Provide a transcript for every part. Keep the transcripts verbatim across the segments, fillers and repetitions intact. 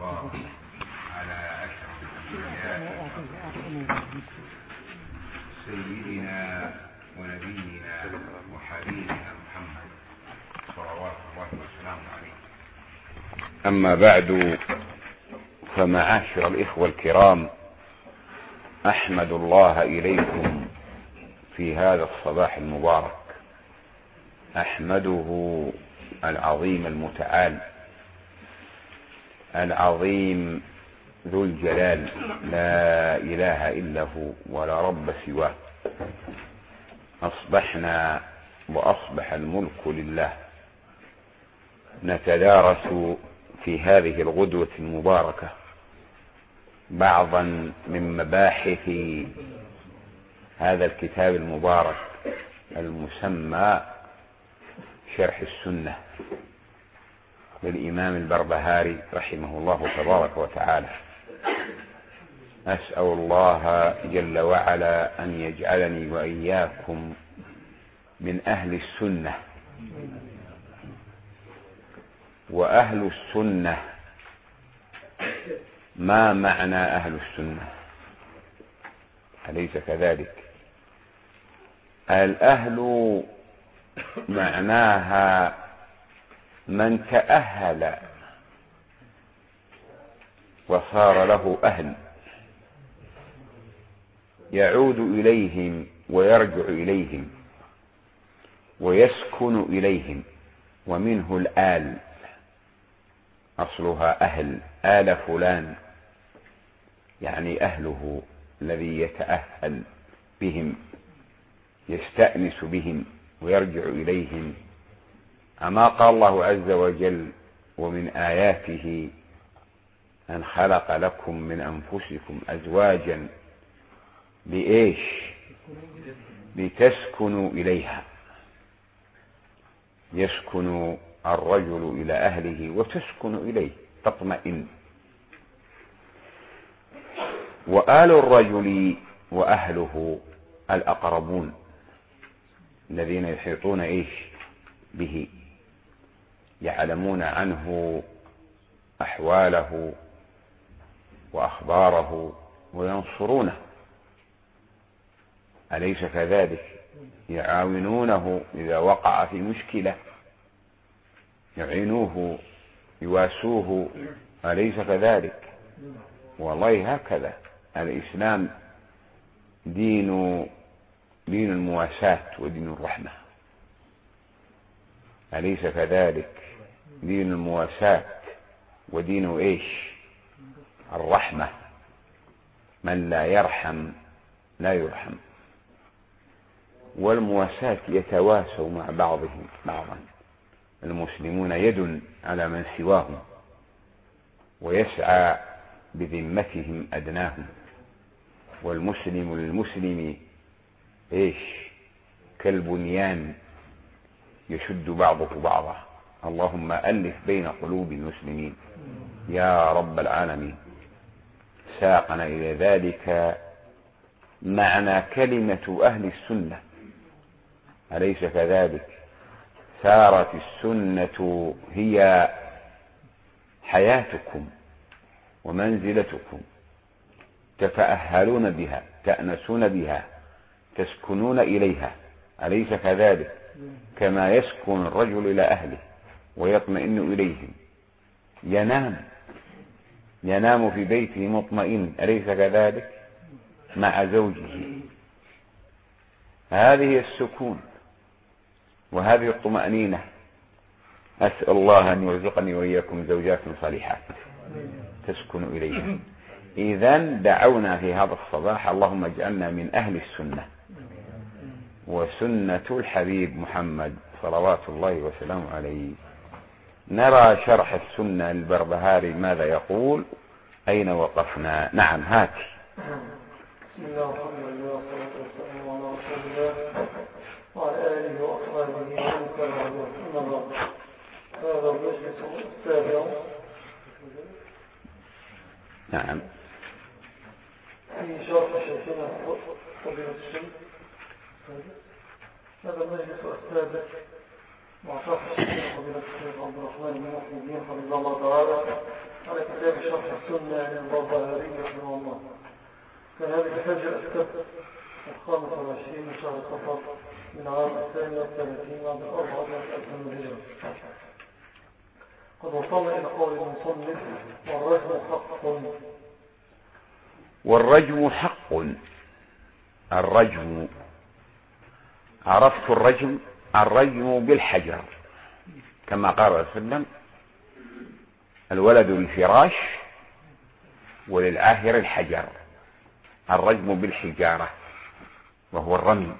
الله على أشرف الأنبياء سيدنا ونبينا وحبيبنا محمد صلوات الله وسلامه عليه. أما بعد، فمعاشر الإخوة الكرام، أحمد الله إليكم في هذا الصباح المبارك، أحمده العظيم المتعال العظيم ذو الجلال، لا إله إلا هو ولا رب سواه. أصبحنا وأصبح الملك لله، نتدارس في هذه الغدوة المباركة بعضا من مباحث هذا الكتاب المبارك المسمى شرح السنة للإمام البربهاري رحمه الله تبارك وتعالى. أسأل الله جل وعلا أن يجعلني وإياكم من أهل السنة. وأهل السنة، ما معنى أهل السنة؟ أليس كذلك؟ الأهل معناها من تأهل وصار له أهل، يعود إليهم ويرجع إليهم ويسكن إليهم، ومنه الآل، أصلها أهل، آل فلان، يعني أهله الذي يتأهل بهم، يستأنس بهم ويرجع إليهم. أما قال الله عز وجل: ومن آياته أن خلق لكم من أنفسكم أزواجا لإيش؟ لتسكنوا إليها. يسكن الرجل إلى أهله وتسكن إليه، تطمئن. وآل الرجل وأهله الأقربون الذين يحيطون إيش به، يعلمون عنه أحواله وأخباره وينصرونه. أليس كذلك؟ يعاونونه إذا وقع في مشكلة، يعينوه يواسوه. أليس كذلك؟ والله هكذا الإسلام دين دين المواساة ودين الرحمة. أليس كذلك؟ دين المواساة ودين إيش؟ الرحمة. من لا يرحم لا يرحم. والمواساة يتواسوا مع بعضهم بعضا. المسلمون يد على من سواهم، ويسعى بذمتهم أدناهم. والمسلم للمسلم إيش؟ كالبنيان يشد بعضه بعضا. اللهم ألف بين قلوب المسلمين يا رب العالمين. ساقنا إلى ذلك معنى كلمة أهل السنة. أليس كذلك؟ صارت السنة هي حياتكم ومنزلتكم، تتأهلون بها، تأنسون بها، تسكنون إليها. أليس كذلك؟ كما يسكن الرجل إلى أهله ويطمئن إليهم، ينام ينام في بيته مطمئن. أليس كذلك؟ مع زوجه. هذه السكون وهذه الطمأنينة. أسأل الله أن يرزقني وإياكم زوجات صالحات تسكن إليها. إذن دعونا في هذا الصباح: اللهم اجعلنا من أهل السنة وسنة الحبيب محمد صلوات الله وسلامه عليه. نرى شرح السنة البربهاري ماذا يقول. أين وقفنا؟ نعم، هاتي. بسم الله الرحمن الرحيم، والصلاة والسلام على رسول الله وعلى آله وأصحابه ومن تبعهم. أما بعد، هذا المجلس السابع نعم في شرح شيخنا فضيلة الشيخ. هذا المجلس السابع وشرح الشيخ فضيلة الشيخ عبد الرحمن بن محي الدين حفظه الله تعالى على كتاب شرح السنة للبربهاري رحمه الله. كان هذه الحجة السبت الخامس والعشرين من شهر صفر من عام الثاني والثلاثين بعد الأربعة والألف من الهجرة. قد وصلنا إلى قول المصنف: والرجم حق. والرجم حق. الرجم، عرفت الرجم، الرجم بالحجر، كما قال صلى الله عليه وسلم: الولد للفراش وللعاهر الحجر. الرجم بالحجارة وهو الرمي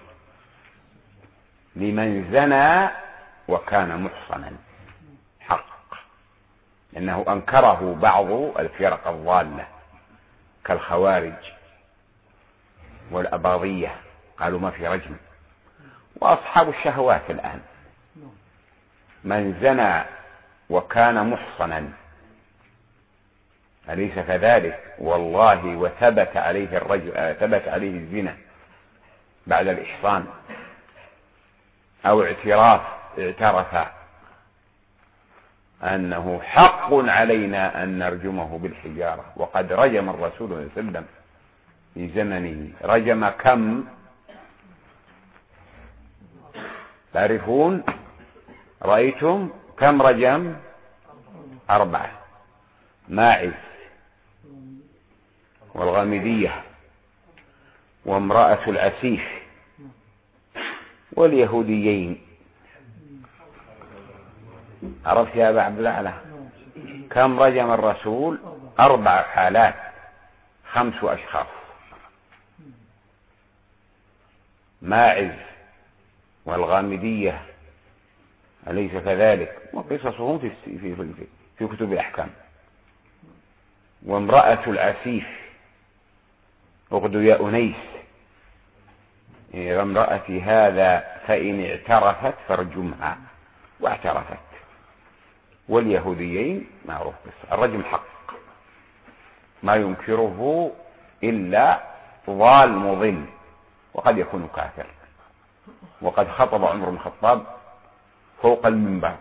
لمن زنى وكان محصنا حق، لأنه أنكره بعض الفرق الضالة كالخوارج والأباضية، قالوا ما في رجم. وأصحاب الشهوات الآن من زنى وكان محصنا أليس كذلك؟ والله وثبت عليه الرجل، ثبت عليه الزنا بعد الإحصان أو اعتراف، اعترف أنه حق علينا أن نرجمه بالحجارة. وقد رجم الرسول صلى الله عليه وسلم في زمنه، رجم كم؟ تعرفون؟ رأيتم كم رجم؟ أربعة: ماعز والغامدية وامرأة الأسيف واليهوديين. عرفت يا أبا عبد الأعلى كم رجم الرسول؟ أربع حالات، خمس أشخاص: ماعز والغامدية أليس كذلك؟ وقصصهم في, في, في, في كتب الأحكام. وامرأة الأسيف أغدو يا أنيس، إذا امرأتي هذا فإن اعترفت فارجمها، واعترفت. واليهوديين معروف، بس الرجم حق، ما ينكره إلا ضال مضل، وقد يكون كافر. وقد خطب عمر بن الخطاب فوق المنبر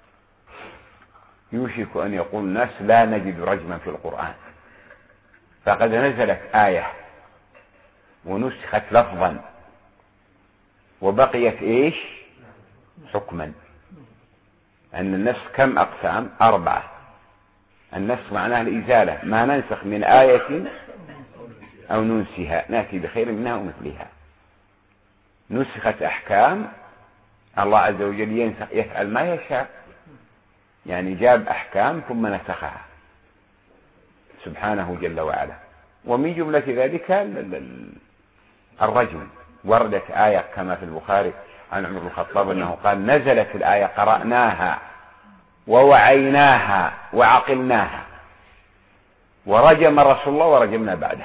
يوشك أن يقول الناس: لا نجد رجما في القرآن. فقد نزلت آية ونسخت لفظا وبقيت إيش؟ حكما. أن النسخ كم أقسام؟ أربعة. النسخ معناه الإزالة، ما ننسخ من آية أو ننسها نأتي بخير منها ومثلها. نسخت أحكام، الله عز وجل ينسخ، يفعل ما يشاء، يعني جاب أحكام ثم نسخها سبحانه جل وعلا. ومن جملة ذلك الرجم. وردت آية كما في البخاري عن عمر بن الخطاب أنه قال: نزلت الآية قرأناها ووعيناها وعقلناها، ورجم رسول الله ورجمنا بعده.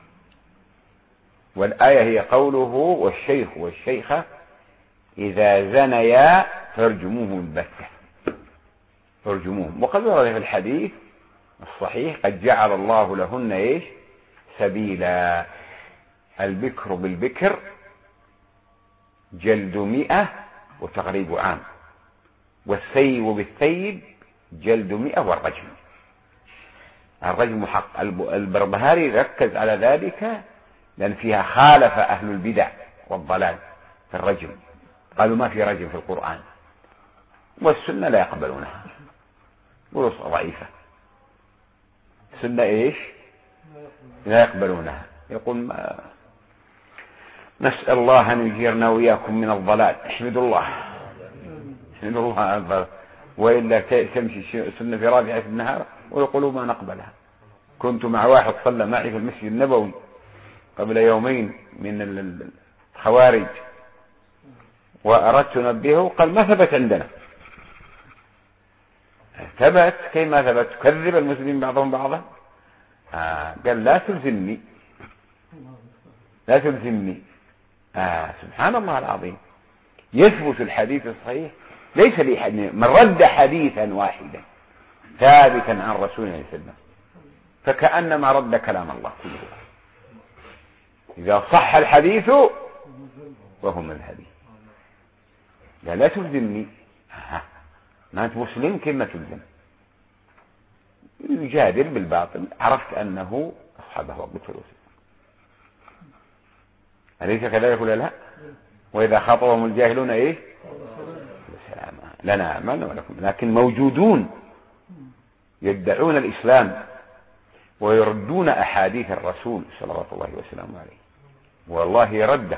والآية هي قوله: والشيخ والشيخة إذا زنيا فارجموهم البتة، فارجموهم. وقد ورد في الحديث الصحيح: قد جعل الله لهن إيش؟ سبيلا. البكر بالبكر جلد مئة وتغريب عام، والثيب بالثيب جلد مئة والرجم. الرجم حق. البربهاري ركز على ذلك لأن فيها خالف أهل البدع والضلال في الرجم، قالوا ما في رجم في القرآن، والسنة لا يقبلونها، ورص ضعيفة. السنة إيش؟ لا يقبلونها. يقول ما نسأل الله أن يجيرنا وإياكم من الضلال. احمدوا الله، احمدوا الله. وإلا تمشي سنة في رابعة النهار ويقولوا ما نقبلها. كنت مع واحد صلى معي في المسجد النبوي قبل يومين من الخوارج، وأردت نبهه، قال: ما ثبت عندنا. ثبت؟ كيف ما ثبت؟ تكذب المسلمين بعضهم بعضا. آه. قال: لا تلزمني، لا تلزمني. آه. سبحان الله العظيم. يثبت الحديث الصحيح، ليس لي حد من رد حديثا واحدا ثابتا عن رسول الله صلى الله عليه وسلم فكأنما رد كلام الله كله. إذا صح الحديث وهو مذهبي. قال: لا تلزمني، ما أنت مسلم كيف ما تلزم؟ يجادل بالباطل، عرفت أنه أصحابه وقت الوسط. أليس كذلك ولا لا؟ وإذا خاطبهم الجاهلون إيه؟ لنا أعمال ولكم، لكن موجودون يدعون الإسلام ويردون أحاديث الرسول صلى الله عليه وسلم عليه، والله يرده.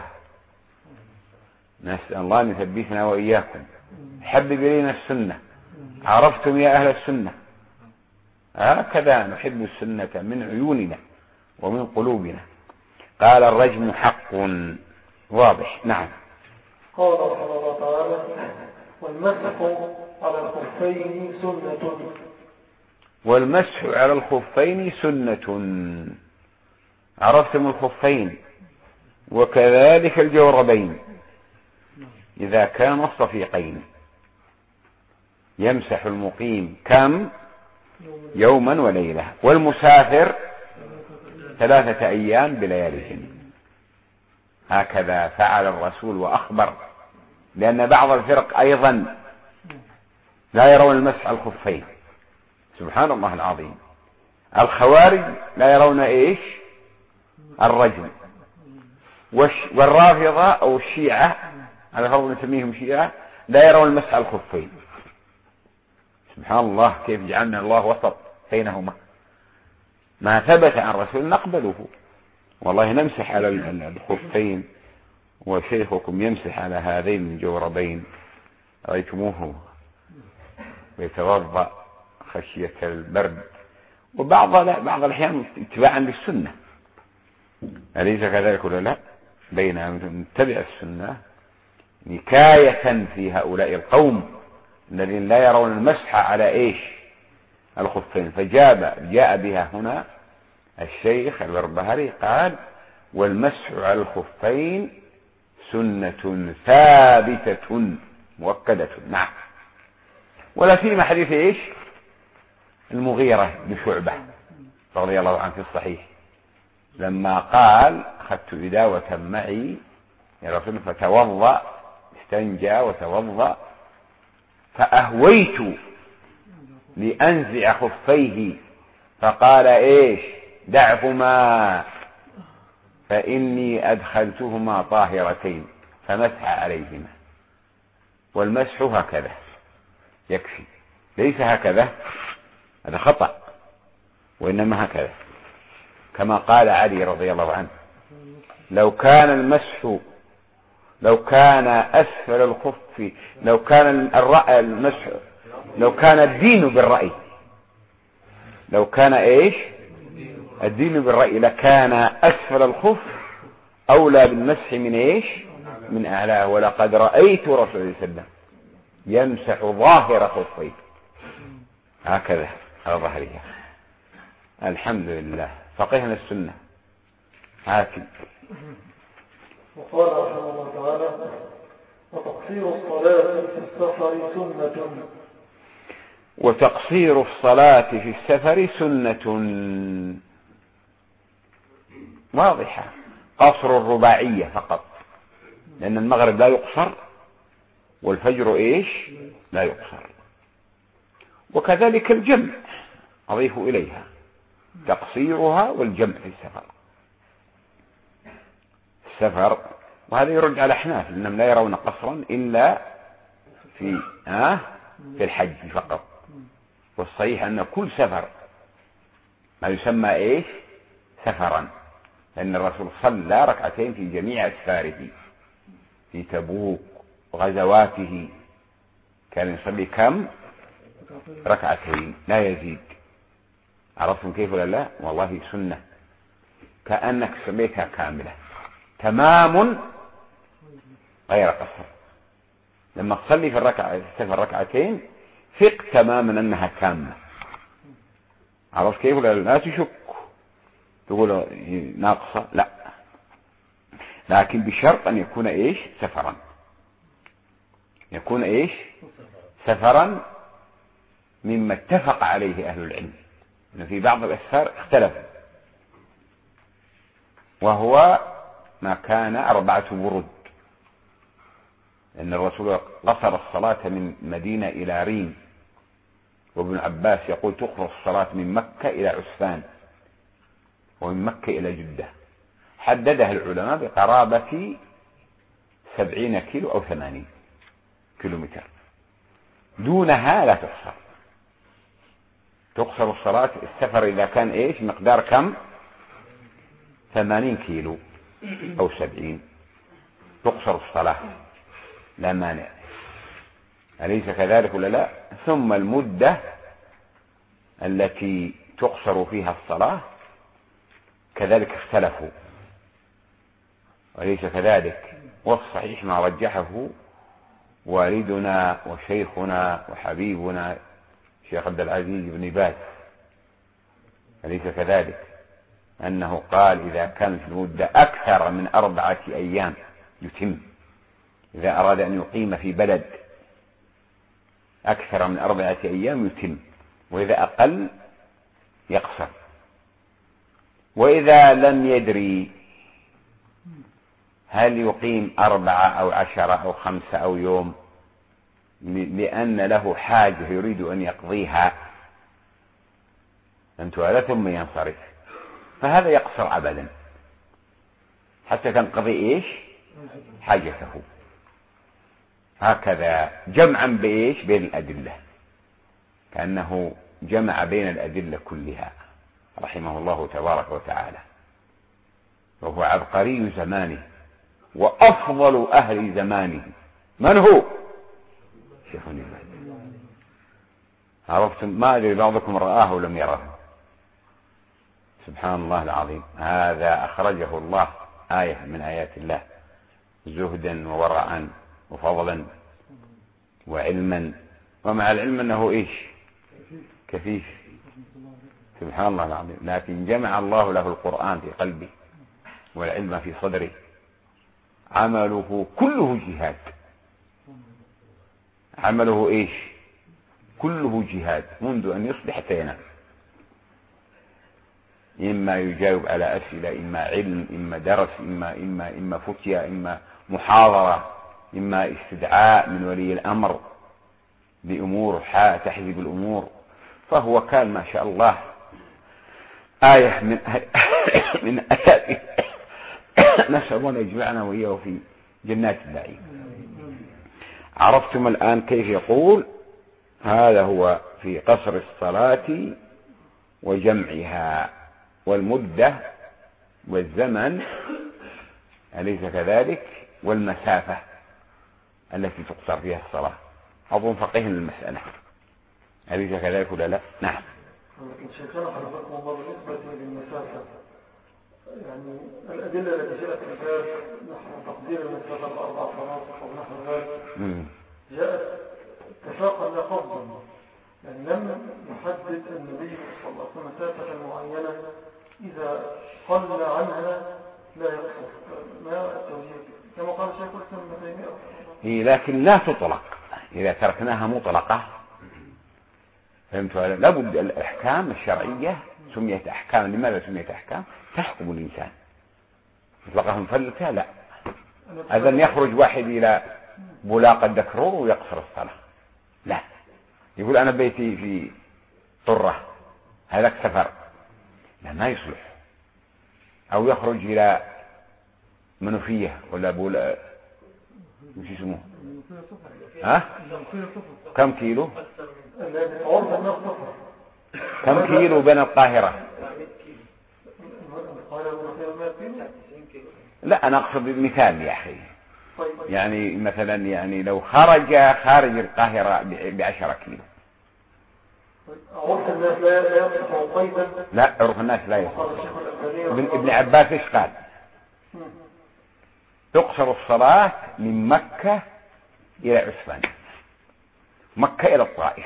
نسأل الله أن يثبتنا وإياكم. حبب إلينا السنة، عرفتم يا أهل السنة، هكذا نحب السنة من عيوننا ومن قلوبنا. قال الرجم حق واضح. نعم. قال رحمه الله تعالى: والمسح على الخفين سنة. والمسح على الخفين سنة. عرفتم الخفين وكذلك الجوربين إذا كان الصفيقين. يمسح المقيم كم؟ يوما وليلة، والمسافر ثلاثة أيام بلياليهن. هكذا فعل الرسول وأخبر، لأن بعض الفرق أيضا لا يرون المسح على الخفين. سبحان الله العظيم. الخوارج لا يرون إيش؟ الرجم. والرافضة أو الشيعة على فرض نسميهم شيعة لا يرون المسح على الخفين. سبحان الله، كيف جعلنا الله وسط بينهما. ما ثبت عن الرسول نقبله، والله نمسح على الخفين، وشيخكم يمسح على هذين الجوربين، رأيتموه ويتوضأ خشية البرد، وبعض لا بعض الأحيان اتباعا للسنة. أليس كذلك ولا لا؟ بين أن نتبع السنة نكاية في هؤلاء القوم الذين لا يرون المسح على إيش؟ الخفين. فجاء جاء بها هنا الشيخ البربهاري قال: والمسح على الخفين سنة ثابتة مؤكدة. نعم. ولا سيما حديث إيش؟ المغيرة بن شعبة رضي الله عنه في الصحيح، لما قال: أخذت إداوة معي يا رسول فتوضأ، استنجى وتوضأ، فأهويت لأنزع خفيه فقال: إيش؟ دعهما فإني أدخلتهما طاهرتين، فمسح عليهما. والمسح هكذا يكفي، ليس هكذا، هذا خطأ، وإنما هكذا، كما قال علي رضي الله عنه: لو كان المسح لو كان أسفل الخف لو كان الرأي المسح لو كان الدين بالرأي لو كان إيش؟ الدين بالرأي لكان أسفل الخف أولى بالمسح من إيش؟ من أعلاه. ولقد رأيت رسول الله صلى الله عليه وسلم يمسح ظاهر خفيه هكذا على ظهرها. الحمد لله، فقهنا السنة. هاكي. وقال رحمه الله تعالى: وتقصير الصلاة في السفر سنة. وتقصير الصلاة في السفر سنة واضحة. قصر الرباعية فقط، لأن المغرب لا يقصر والفجر إيش؟ لا يقصر. وكذلك الجمع أضيف إليها تقصيرها والجمع في السفر. السفر، وهذا يرد على أحناف إنهم لا يرون قصرا إلا في آه في الحج فقط. والصحيح أن كل سفر ما يسمى إيش؟ سفرا، لأن الرسول صلى ركعتين في جميع أسفاره، في تبوك وغزواته كان يصلي كم؟ ركعتين لا يزيد. عرفتم كيف ولا لا؟ والله سنة، كأنك صليتها كاملة تمام غير قصر. لما تصلي في الركعة في الركعتين ثق تماما أنها كاملة. عرفت كيف ولا لا؟ لا تشك تقول ناقصة، لا، لكن بشرط أن يكون إيش؟ سفرا. يكون إيش؟ سفرا مما اتفق عليه أهل العلم، إن في بعض الأسفار اختلفوا، وهو ما كان أربعة برد. أن الرسول قصر الصلاة من مدينة إلى ريم، وابن عباس يقول تقصر الصلاة من مكة إلى عسفان ومن مكة إلى جدة. حددها العلماء بقرابة سبعين كيلو أو ثمانين كيلومتر، دونها لا تقصر. تقصر الصلاة السفر إذا كان إيش مقدار كم؟ ثمانين كيلو أو سبعين تقصر الصلاة لا مانع، أليس كذلك ولا لا؟ ثم المدة التي تقصر فيها الصلاة كذلك اختلفوا، أليس كذلك؟ والصحيح ما رجحه والدنا وشيخنا وحبيبنا شيخ عبد العزيز بن باز، أليس كذلك؟ أنه قال إذا كانت المدة أكثر من أربعة أيام يتم، إذا أراد أن يقيم في بلد أكثر من أربعة أيام يتم، وإذا أقل يقصر. وإذا لم يدري هل يقيم أربعة أو عشرة أو خمسة أو يوم لأن له حاجة يريد أن يقضيها أنتوا ثم ينصرف، فهذا يقصر عبدا حتى تنقضي إيش حاجته. هكذا جمعا بإيش بين الأدلة، كأنه جمع بين الأدلة كلها رحمه الله تبارك وتعالى، وهو عبقري زمانه وأفضل أهل زمانه. من هو؟ شيخ ابن باز. عرفتم؟ ما أدري بعضكم رآه ولم يره. سبحان الله العظيم، هذا أخرجه الله آية من آيات الله زهدا وورعا وفضلا وعلما، ومع العلم أنه إيش كفيف. سبحان الله العظيم، لكن جمع الله له القرآن في قلبه والعلم في صدره. عمله كله جهاد، عمله إيش كله جهاد منذ أن يصبح حتى ينام، إما يجاوب على أسئلة، إما علم، إما درس، إما إما إما فتية، إما محاضرة، إما استدعاء من ولي الأمر بأمور تحجب الأمور. فهو كان ما شاء الله آية من من آياته. نسأل الله أن يجمعنا وإياه في جنات النعيم. عرفتم الآن كيف يقول؟ هذا هو في قصر الصلاة وجمعها والمدة والزمن، أليس كذلك؟ والمسافة التي تقصر فيها الصلاة. أظن فقهنا المسألة، أليس كذلك ولا لا؟ نعم. لكن شيخنا حضرتكم الله بالنسبة للمسافة، يعني الأدلة التي جاءت في الباب نحو تقدير المسافة بأربع مناطق أو نحو ذلك جاءت اتفاقا لا قصدا، يعني لم يحدد النبي صلى الله عليه وسلم مسافة معينة إذا قل عنها لا يقصر. ما التوجيه كما قال شيخ الإسلام ابن تيمية؟ هي لكن لا تطلق، إذا تركناها مطلقة فهمت؟ لابد الأحكام الشرعية سميت أحكام. لماذا سميت أحكام؟ تحكم الإنسان. مطلقة مفلتة لا. أذن يخرج واحد إلى بلاق الدكرور ويقصر الصلاة، لا، يقول أنا بيتي في طرة هذاك سفر، لا ما يصلح. أو يخرج إلى منوفية ولا بولا مش اسمه ها؟ كم كيلو؟ كم كيلو بين القاهرة؟ لا أنا أقصد مثال يا أخي، يعني مثلا يعني لو خرج خارج القاهرة بعشرة كيلو. عرف الناس لا يصح قيدا؟ لا، عرف الناس لا يصح. ابن, ابن عباس ايش قال؟ تقصر الصلاة من مكة إلى عسفان، مكة إلى الطائف،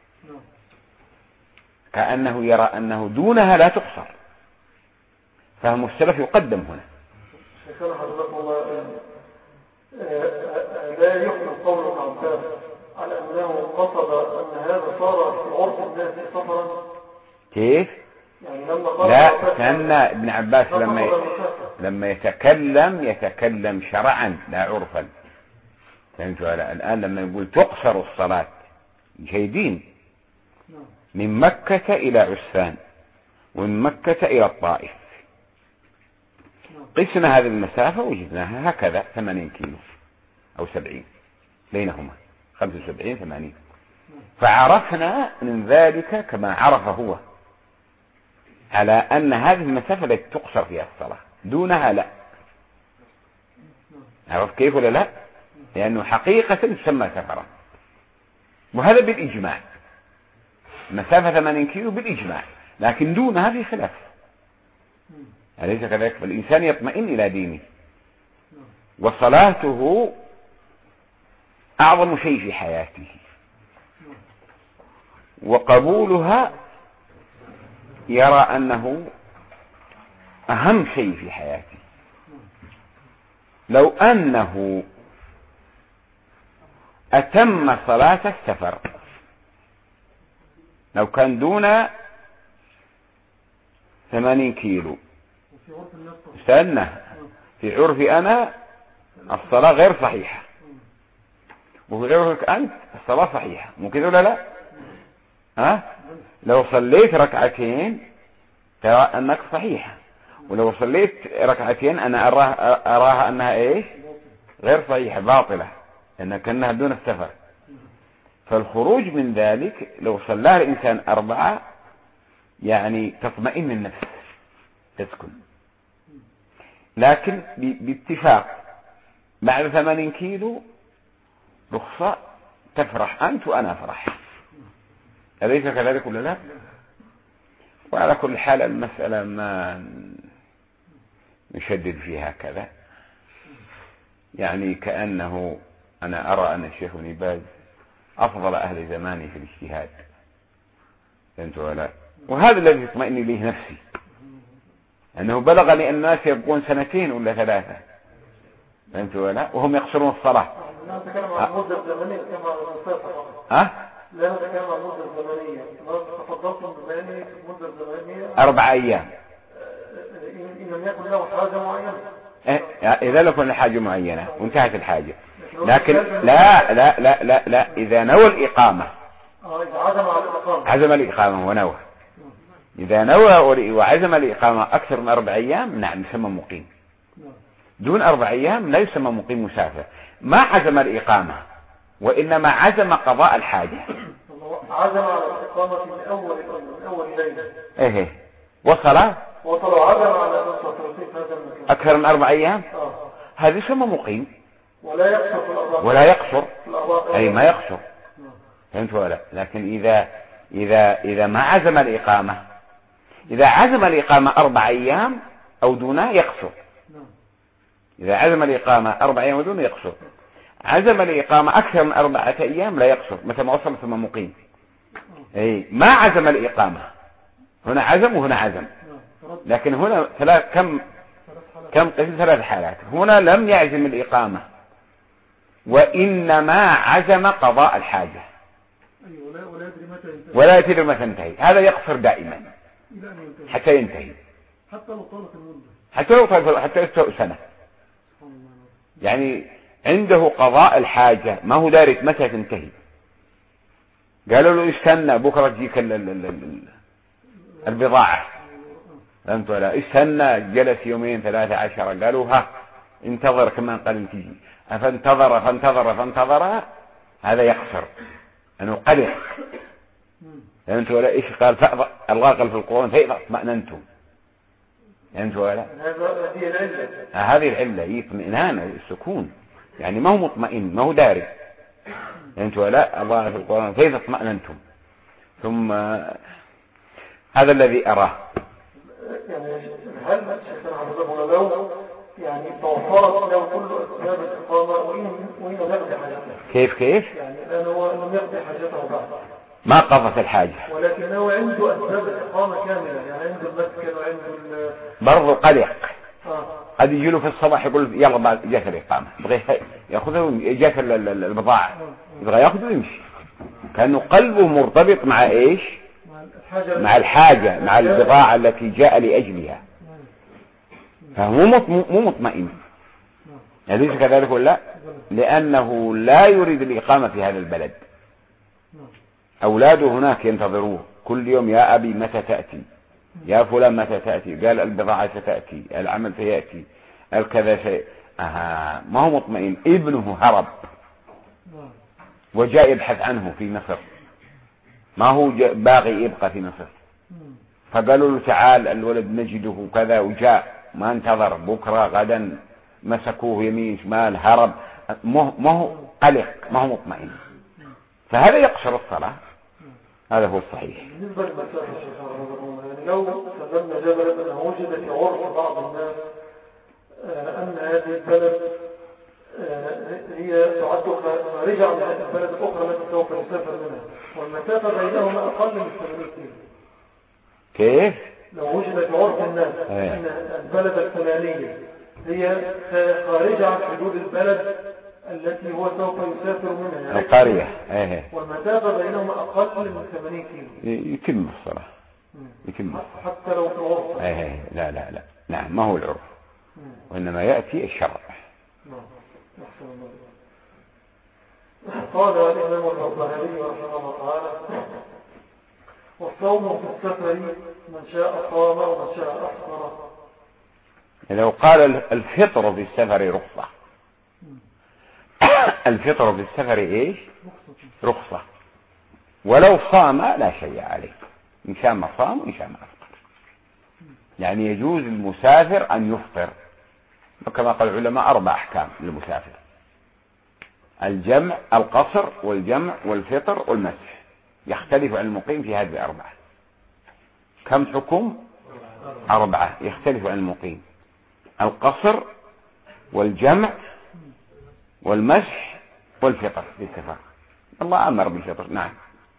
كأنه يرى أنه دونها لا تقصر، فهم السلف يقدم هنا. شكرا حضرتك الله. لا يحمل قول ابن عباس على أنه قصد أن هذا صار في عرف الناس سفرا. كيف؟ يعني لما قال لا، كان ابن عباس لما لما يتكلم يتكلم شرعا لا عرفا. فهمتوا؟ الآن لما يقول تقصر الصلاة جيدين من مكة إلى عسفان ومن مكة إلى الطائف، قسنا هذه المسافة وجدناها هكذا ثمانين كيلو أو سبعين بينهما، خمسة وسبعين ثمانين، فعرفنا من ذلك كما عرف هو على أن هذه المسافة التي تقصر فيها الصلاة، دونها لا. عرف كيف ولا لا؟ لأنه حقيقة تسمى سفرا، وهذا بالإجماع، مسافة ثمانين كيلو بالإجماع، لكن دونها في خلاف. أليس كذلك؟ فالإنسان يطمئن إلى دينه، وصلاته أعظم شيء في حياته، وقبولها يرى أنه أهم شيء في حياته. لو أنه أتم صلاة السفر، لو كان دون ثمانين كيلو، استنى، في عرفي أنا الصلاة غير صحيحة، وفي عرفك أنت الصلاة صحيحة، مو كده ولا لا؟ ها؟ لو صليت ركعتين ترى أنك صحيحة، ولو صليت ركعتين أنا أراها, أراها أنها إيش؟ غير صحيحة، باطلة، لأنها أنها دون السفر. فالخروج من ذلك لو صلى الإنسان أربعة يعني تطمئن النفس، تسكن. لكن باتفاق بعد ثمانين كيلو رخصة، تفرح أنت وأنا أفرح، أليس كذلك ولا لا؟ وعلى كل حال المسألة ما نشدد فيها كذا، يعني كأنه أنا أرى أن الشيخ ابن باز أفضل أهل زماني في الاجتهاد، فهمت ولا؟ وهذا الذي يطمئن إليه نفسي، أنه بلغني أن الناس يبقون سنتين ولا ثلاثة، فهمت ولا؟ وهم يقصرون الصلاة. لا نتكلم عن المدة الزمنية كما نصيحة. ها؟ لا نتكلم عن المدة الزمنية، تفضلتم ببياني المدة الزمنية أربع أيام إن لم يكن له حاجة معينة. إيه؟ إذا لكم لحاجة معينة وانتهت الحاجة، لكن لا لا لا لا لا إذا نوى الإقامة، إذا عزم على الإقامة، عزم الإقامة ونوى، إذا نوى وعزم الإقامة أكثر من أربع أيام نعم يسمى مقيم، دون أربع أيام لا يسمى مقيم مسافر. ما عزم الإقامة وإنما عزم قضاء الحاجة، عزم على الإقامة من أول من أول ليلة، إيه وصل وصل عزم على هذا أكثر من أربع أيام، هذا يسمى مقيم، ولا يقصر في الأربع، ولا يقصر، أي ما يقصر، فهمت ولا؟ لكن إذا إذا إذا ما عزم الإقامة، إذا عزم الإقامة أربع أيام أو دونه يقصر، إذا عزم الإقامة أربع أيام ودونه يقصر، عزم الإقامة أكثر من أربعة أيام لا يقصر، متى ما وصل ثم مقيم. أي ما عزم الإقامة، هنا عزم وهنا عزم، لكن هنا ثلاث كم كم قسم؟ ثلاث حالات. هنا لم يعزم الإقامة وإنما عزم قضاء الحاجة، ولا يدري متى ينتهي، هذا يقصر دائما حتى ينتهي، حتى لو طالت المدة، حتى لو طالت حتى يستوى سنة، يعني عنده قضاء الحاجة ما هو داري متى تنتهي. قالوا له استنى بكرة تجيك البضاعة، فهمت ولا؟ استنى، جلس يومين ثلاثة عشر، قالوا ها انتظر كمان قليل تجي، فانتظر فانتظر فانتظر، هذا يقصر انه قلق، فهمت ولا؟ ايش قال؟ فأض... الله قال في القرآن فإذا اطمأننتم، فهمت ولا؟ هذه العلة يطمئنان السكون، يعني ما هو مطمئن، ما هو داري، فهمت ولا؟ الله في القرآن فإذا اطمأننتم، ثم هذا الذي أراه. يعني هل شيخنا حضرتك لو يعني توفرت له كل أسباب الإقامة وإن وإن لم يقضي حاجته، كيف كيف؟ يعني لأنه لم يقضي حاجته بعد، ما قضت الحاجة، ولكنه عنده أسباب الإقامة كاملة، يعني عنده المسكن وعنده برضو قلق. آه. قد يجي له في الصباح يقول يلا بعد جات الإقامة، يبغى يأخذه، جات البضاعة يبغى يأخذه ويمشي، كأنه قلبه مرتبط مع إيش؟ مع الحاجة، مع البضاعة التي جاء لأجلها، فهو مو مطمئن، أليس كذلك ولا لا؟ لأنه لا يريد الإقامة في هذا البلد. أولاده هناك ينتظروه كل يوم، يا أبي متى تأتي، يا فلان متى تأتي، قال البضاعة ستأتي، العمل سيأتي، الكذا شيء. آه ما هو مطمئن. ابنه هرب وجاء يبحث عنه في مصر، ما هو باغي يبقى في مصر، فقالوا له تعال الولد نجده كذا، وجاء ما انتظر، بكرة غدا مسكوه يمين شمال، هرب، ما هو قلق، ما هو مطمئن، فهذا يقصر الصلاة. هذا هو الصحيح. بالنسبة للمساحة يعني لو سلمنا جبلا أنه وجد في عرف بعض الناس أن هذه البلد هي تعد خارجة عن هذه البلد الأخرى التي سوف يسافر منها، والمسافة بينهما أقل من ثمانين كيلو، كيف؟ لو وجد في عرف الناس أن البلد الفلانية هي خارجة عن حدود البلد التي هو سوف يسافر منها القرية، ايه، والمسافة بينهما أقل من ثمانين كيلو، يتم الصلاة، يتم حتى لو في عرف. ايه لا لا لا نعم، ما هو العرف، وإنما يأتي الشرع. قال الإمام البخاري رحمه الله تعالى: والصوم في السفر من شاء صام ومن شاء أفطر. لو قال الفطر في السفر رخصة، الفطر في السفر ايش؟ رخصة، ولو صام لا شيء عليه، إن شاء ما صام وإن شاء ما أفطر. يعني يجوز المسافر أن يفطر، وكما قال العلماء أربع أحكام للمسافر: الجمع، القصر، والجمع، والفطر، والمسح. يختلف عن المقيم في هذه الأربعة. كم حكم؟ أربعة يختلف عن المقيم: القصر، والجمع، والمسح، والفطر باتفاق. الله أمر بالفطر. نعم.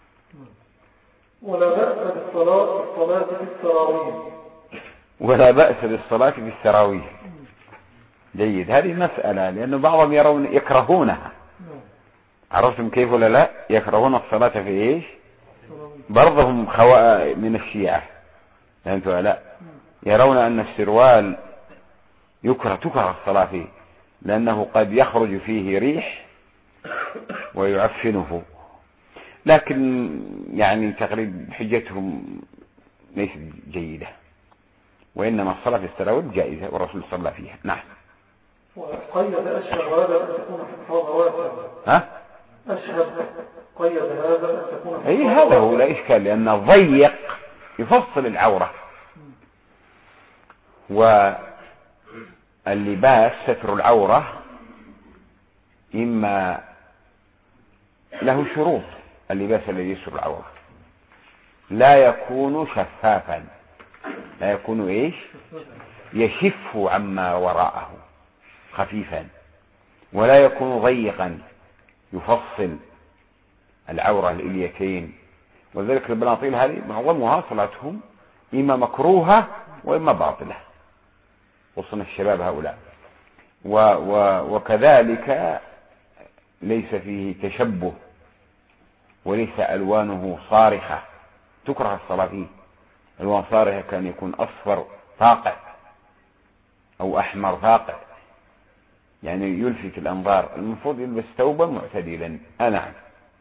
ولا بأس بالصلاة الصلاة في السراويل. ولا بأس بالصلاة في السراويل. جيد. هذه مسألة، لأن بعضهم يرون يكرهونها. عرفتم كيف ولا لا؟ يكرهون الصلاة في إيش؟ برضهم خواء من الشيعة، فهمتوا ولا لا؟ يرون أن السروال يكره، تكره الصلاة فيه، لأنه قد يخرج فيه ريح ويعفنه. لكن يعني تقريب حجتهم ليست جيدة، وإنما الصلاة في السراويل جائزة، والرسول صلى فيها. نعم. وقيد أشهد هذا أن تكون حفاظ واسع. ها؟ أشهد قيد هذا أن تكون حفاظ. أي هذا هو لا إشكال، لأنه ضيق يفصل العورة. واللباس ستر العورة إما له شروط. اللباس الذي يستر العورة لا يكون شفافا، لا يكون إيش؟ يشف عما وراءه خفيفا، ولا يكون ضيقا يفصل العورة الإليتين. وذلك البناطيل هذه معظمها صلاتهم إما مكروهة وإما باطلة، خصوصا الشباب هؤلاء. و و وكذلك ليس فيه تشبه، وليس ألوانه صارخة، تكره الصلاة فيه. ألوان صارخة كان يكون أصفر فاقع أو أحمر فاقع، يعني يلفت الأنظار. المفروض يلبس ثوبا معتدلا. نعم.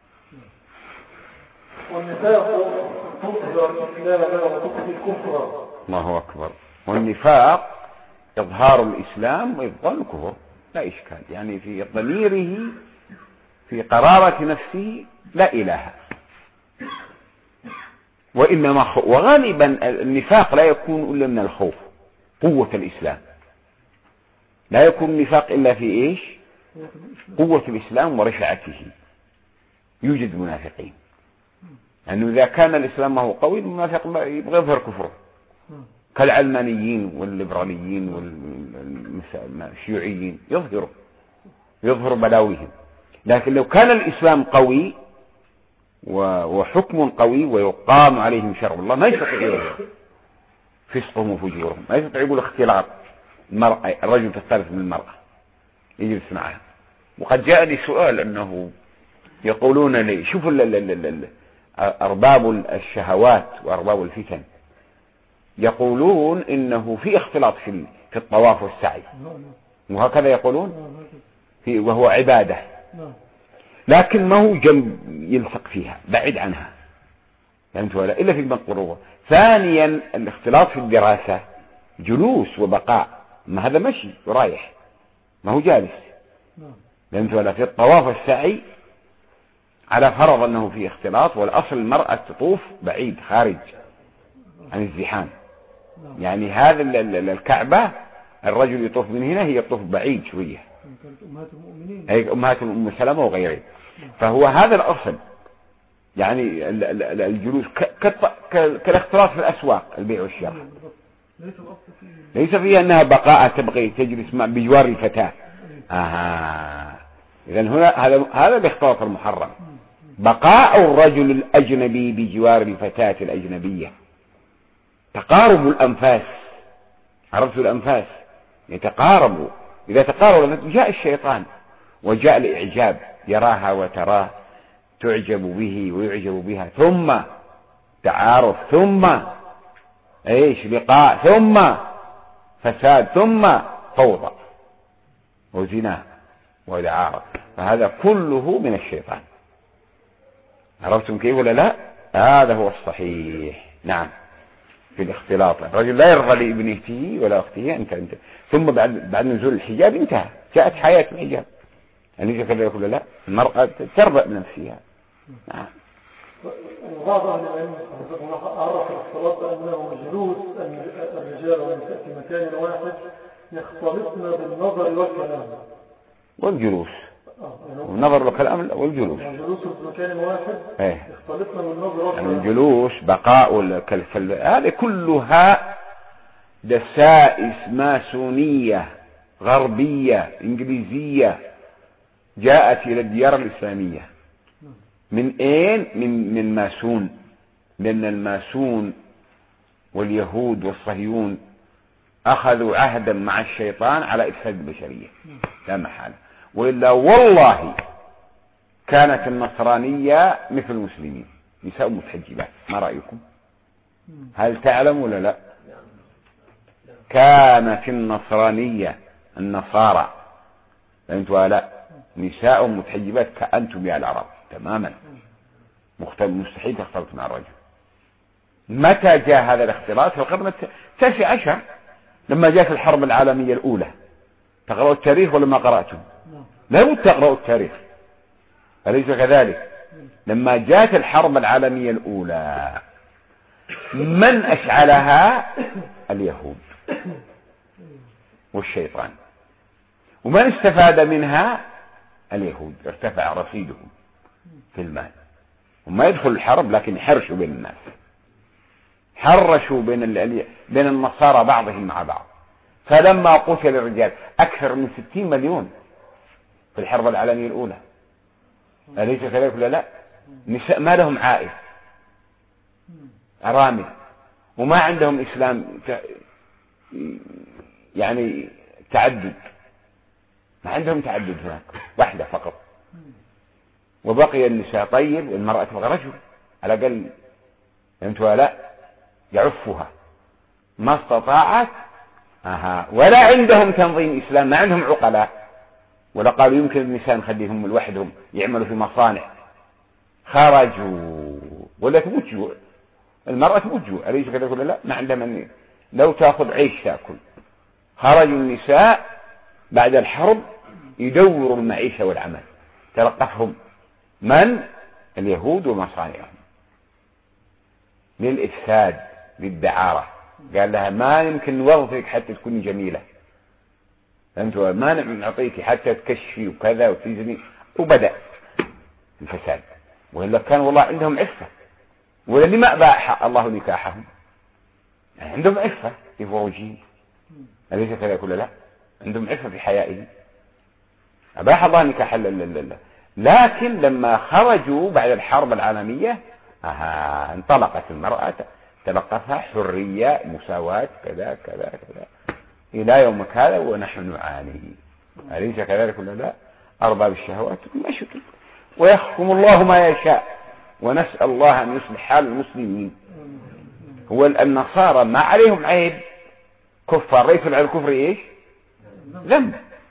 والنفاق تظهر الإسلام وتخفي الكفر. ما هو أكبر. والنفاق إظهار الإسلام وإبطال الكفر، لا إشكال، يعني في ضميره في قرارة نفسه لا إله، وإنما خ... وغالبا النفاق لا يكون إلا من الخوف، قوة الإسلام. لا يكون النفاق إلا في إيش؟ قوة الإسلام ورفعته. يوجد منافقين، لأنه يعني إذا كان الإسلام ما هو قوي، المنافق يبغى يظهر كفره، كالعلمانيين والليبراليين والشيوعيين، يظهروا يظهر بلاويهم. لكن لو كان الإسلام قوي وحكم قوي ويقام عليهم شرع الله، ما يستطيعون فسقهم وفجورهم، ما يستطيع يقول اختلاط المرأة، الرجل تختلف من المرأة يجلس معها. وقد جاءني سؤال أنه يقولون لي شوفوا أرباب الشهوات وأرباب الفتن يقولون إنه في اختلاط في في الطواف والسعي، وهكذا يقولون في وهو عبادة، لكن ما هو جنب يلصق فيها بعيد عنها، فهمت ولا إلا في المقروضة. ثانيا الاختلاط في الدراسة جلوس وبقاء، ما هذا مشي ورايح، ما هو جالس، فهمت ولا. في الطواف والسعي على فرض أنه في اختلاط، والأصل المرأة تطوف بعيد خارج عن الزحام، يعني هذا الكعبة الرجل يطوف من هنا، هي يطوف بعيد شوية، هي أمهات أم سلمة وغيره. فهو هذا الأصل، يعني الجلوس كالاختلاط في الأسواق، البيع والشراء، ليس فيها أنها بقاء تبغي تجلس بجوار الفتاة. آها، إذن هنا هذا هذا الاختلاط المحرم، بقاء الرجل الأجنبي بجوار الفتاة الأجنبية، تقارب الأنفاس، عرفت الأنفاس يتقاربوا، إذا تقاربوا جاء الشيطان وجاء الإعجاب، يراها وتراه، تعجب به ويعجب بها، ثم تعارف، ثم ايش لقاء، ثم فساد، ثم فوضى وزنا ودعارة، فهذا كله من الشيطان. عرفتم كيف ولا لا؟ هذا هو الصحيح. نعم، في الاختلاط الرجل لا يرضى لابنته ولا اخته انت انت ثم بعد بعد نزول الحجاب انتهى، جاءت حياة الحجاب، يعني كذا يقول لا، المرأة ترضى بنفسها. نعم. بعض أهل العلم عرف الاختلاط بأنه جلوس الرجال والنساء في مكان واحد يختلطن بالنظر والكلام. والجلوس النظر والكلام والجلوس الجلوس في مكان واحد يختلطن بالنظر والكلام، يعني الجلوس بقاء الكلفل، هذه كلها دسائس ماسونية غربية إنجليزية جاءت إلى الديار الإسلامية. من اين؟ من من ماسون، لأن الماسون واليهود والصهيون أخذوا عهدا مع الشيطان على إفساد البشرية لا محالة، وإلا والله كانت النصرانية مثل المسلمين، نساء متحجبات. ما رأيكم؟ هل تعلم ولا لا؟ كانت النصرانية النصارى فهمتوا لا نساء متحجبات كأنتم يا العرب تماما، مستحيل تختلط مع الرجل. متى جاء هذا الاختلاط؟ في القرن التاسع عشر لما جاءت الحرب العالمية الأولى. تقرأوا التاريخ ولا ما قرأتم؟ لا بد تقرأوا التاريخ، أليس كذلك؟ لما جاءت الحرب العالمية الأولى من أشعلها؟ اليهود والشيطان. ومن استفاد منها؟ اليهود، ارتفع رصيدهم في المال، وما يدخل الحرب لكن حرشوا بين الناس، حرشوا بين بين النصارى بعضهم مع بعض. فلما قتل الرجال أكثر من ستين مليون في الحرب العالمية الأولى، أليس كذلك ولا لا؟ نساء ما لهم عائل، أرامل، وما عندهم إسلام يعني تعدد، ما عندهم تعدد هناك، واحدة فقط. وبقي النساء طيب والمرأة تبغى رجل على الأقل، فهمتوا لا؟ يعفها ما استطاعت. أها. ولا عندهم تنظيم إسلام، ما عندهم عقلاء، ولا قالوا يمكن النساء نخليهم لوحدهم يعملوا في مصانع. خرجوا ولا تموت جوع، المرأة تموت جوع، أليس كذا ولا لا؟ ما عندها من لو تأخذ عيش تأكل. خرجوا النساء بعد الحرب يدوروا المعيشة والعمل، تلقفهم من؟ اليهود ومصانعهم للإفساد للدعارة. قال لها ما يمكن نوظفك حتى تكوني جميلة، فهمتوا؟ ما نعطيك حتى تكشفي وكذا وتزني. وبدأ الفساد، وإلا كان والله عندهم عفة، وللي ما أباح الله نكاحهم، يعني عندهم عفة في فروجهم، أليس كذا كل لا؟ عندهم عفة في حيائهم، أباح الله نكاح لا. لكن لما خرجوا بعد الحرب العالمية أها انطلقت المرأة، تلقفها حرية مساواة كذا كذا كذا إلى يومك هذا ونحن نعاني، أليس كذلك ولا لا؟ أرباب الشهوات مشوا، ويحكم الله ما يشاء، ونسأل الله أن يصلح حال المسلمين. هو النصارى ما عليهم عيب، كفار، ليس على الكفر إيش؟ ذنب،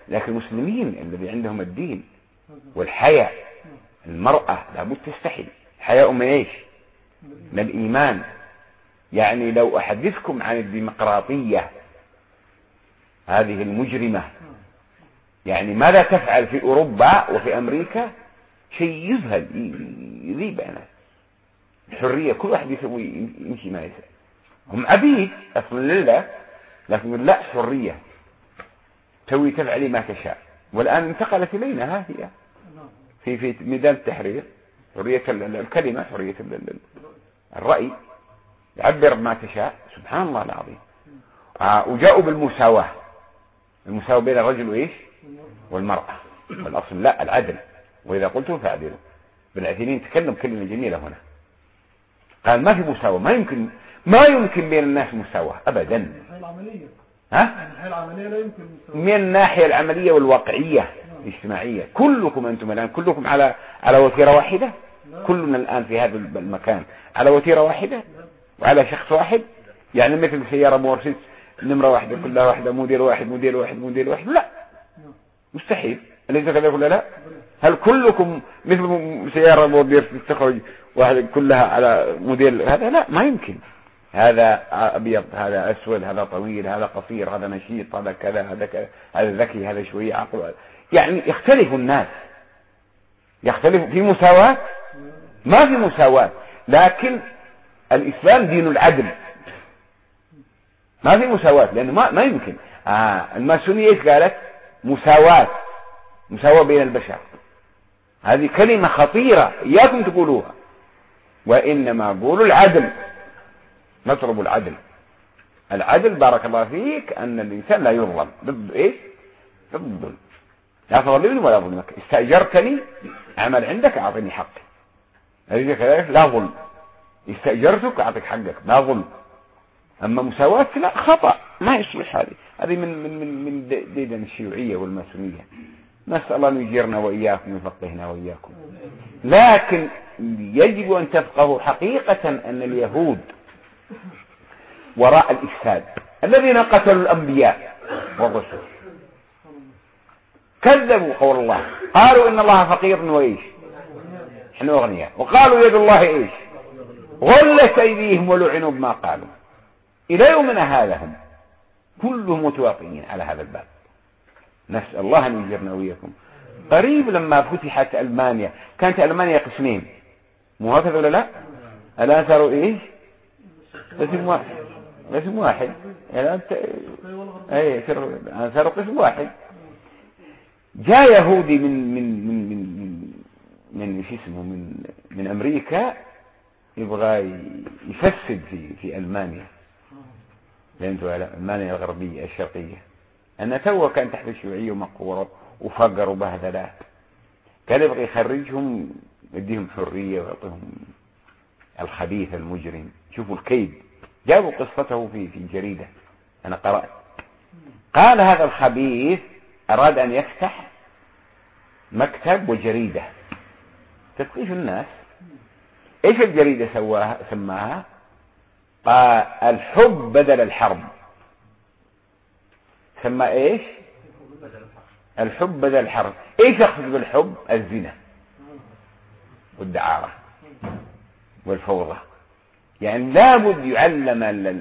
لكن المسلمين الذي عندهم الدين والحياء، المرأة لابد تستحي. حياء من ايش؟ من الإيمان. يعني لو أحدثكم عن الديمقراطية هذه المجرمة، يعني ماذا تفعل في أوروبا وفي أمريكا، شيء يذهل يذيب أنا. الحرية، كل واحد يسوي يمشي ما يسوي، هم عبيد أصلا لله، لكن لا، حرية تسوي تفعلي ما تشاء. والآن انتقلت إلينا، ها هي في في ميدان التحرير، حرية الكلمة، حرية الرأي، يعبر ما تشاء. سبحان الله العظيم. آه وجاءوا بالمساواة، المساواة بين الرجل وإيش والمرأة، والأصل لا، العدل. وإذا قلتم فاعدلوا. بالعثيمين تكلم كلمة جميلة هنا، قال ما في مساواة، ما يمكن ما يمكن بين الناس مساواة أبدا. من الناحية العملية، ها؟ من العملية لا يمكن مساواة. من الناحية العملية والواقعية الاجتماعية، كلكم أنتم الآن كلكم على على وتيرة واحدة، كلنا الآن في هذا المكان على وتيرة واحدة وعلى شخص واحد. يعني مثل سيارة مورسيس نمرة واحدة، كلها واحدة، موديل واحد موديل واحد موديل واحد، لا، مستحيل. أليس كذا ولا لا؟ هل كلكم مثل سيارة مورسيس تخرج واحدة كلها على موديل هذا؟ لا، ما يمكن. هذا أبيض، هذا أسود، هذا طويل، هذا قصير، هذا نشيط، هذا كذا، هذا كذا، هذا ذكي، هذا شوية عقل. يعني يختلف الناس، يختلف. في مساواة؟ ما في مساواة. لكن الإسلام دين العدل، ما في مساواة، لأنه ما ما يمكن. آه الماسونية إيش قالت؟ مساواة، مساواة بين البشر. هذه كلمة خطيرة إياكم تقولوها. وإنما قولوا العدل، نطلب العدل. العدل بارك الله فيك أن الإنسان لا يظلم. ضد إيش؟ ضد الظلم. لا تظلمني ولا ظلمك. استأجرتني عمل عندك أعطني حقي، أليس كذلك؟ لا ظلم. استأجرتك أعطيك حقك، لا ظلم. أما مساواة لا، خطأ، ما يصلح. هذه هذه من من من من ديدن الشيوعية والماسونية. نسأل الله أن يجيرنا وإياكم ويفقهنا وإياكم. لكن يجب أن تفقهوا حقيقة أن اليهود وراء الإفساد، الذين قتلوا الأنبياء والرسل، كذبوا قول الله، قالوا إن الله فقير وإيش نحن أغنياء، وقالوا يد الله إيش غلت أيديهم ولعنوا بما قالوا. إلى يومنا هذا هم كلهم متواطئين على هذا الباب. نسأل الله أن يجيرنا وإياكم. قريب لما فتحت ألمانيا، كانت ألمانيا قسمين، مو هكذا ولا لا؟ الآن صاروا إيش؟ قسم واحد، قسم واحد. الآن أي صاروا قسم واحد. جاء يهودي من من من من من ايش اسمه من من أمريكا يبغى يفسد في في ألمانيا، لأنه ألمانيا الغربية الشرقية أن تو كان تحت الشيوعية ومقورة وفقر وبهذلات. كان يبغى يخرجهم، يديهم حرية ويعطيهم الخبيث المجرم. شوفوا الكيد. جابوا قصته في في جريدة أنا قرأت. قال هذا الخبيث أراد أن يفتح مكتب وجريدة تثقيف الناس. إيش الجريدة سواها سماها؟ قال الحب بدل الحرب. سمى إيش؟ الحب بدل الحرب. إيش يقصد بالحب؟ الزنا والدعارة والفوضى. يعني لابد يعلم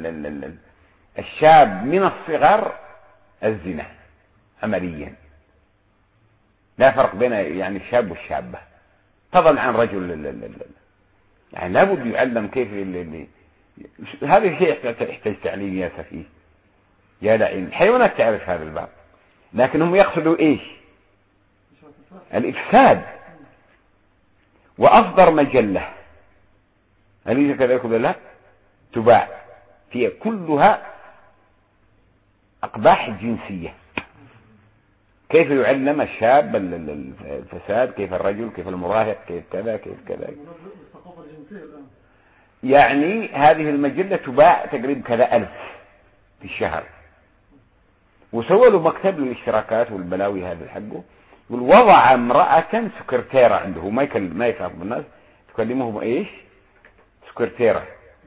الشاب من الصغر الزنا عمليا. لا فرق بين يعني الشاب والشابة، فضلا عن رجل. يعني لابد يعلم كيف اللي هذا الشيء يحتاج تعليم يا سفيه يا لعين. الحيوانات تعرف هذا الباب، لكن هم يقصدوا ايش؟ الإفساد. وأصدر مجلة، أليس كذلك ولا لا؟ تباع فيها كلها أقباح الجنسية، كيف يعلم الشاب الفساد، كيف الرجل، كيف المراهق، كيف كذا كيف كذا. يعني هذه المجلة تباع تقريبا كذا ألف في الشهر. وسوى له مكتب للاشتراكات والبلاوي هذا حقه. ووضع امرأة سكرتيرة عنده، ما ما يخاف بالناس تكلمهم ايش؟ سكرتيرة.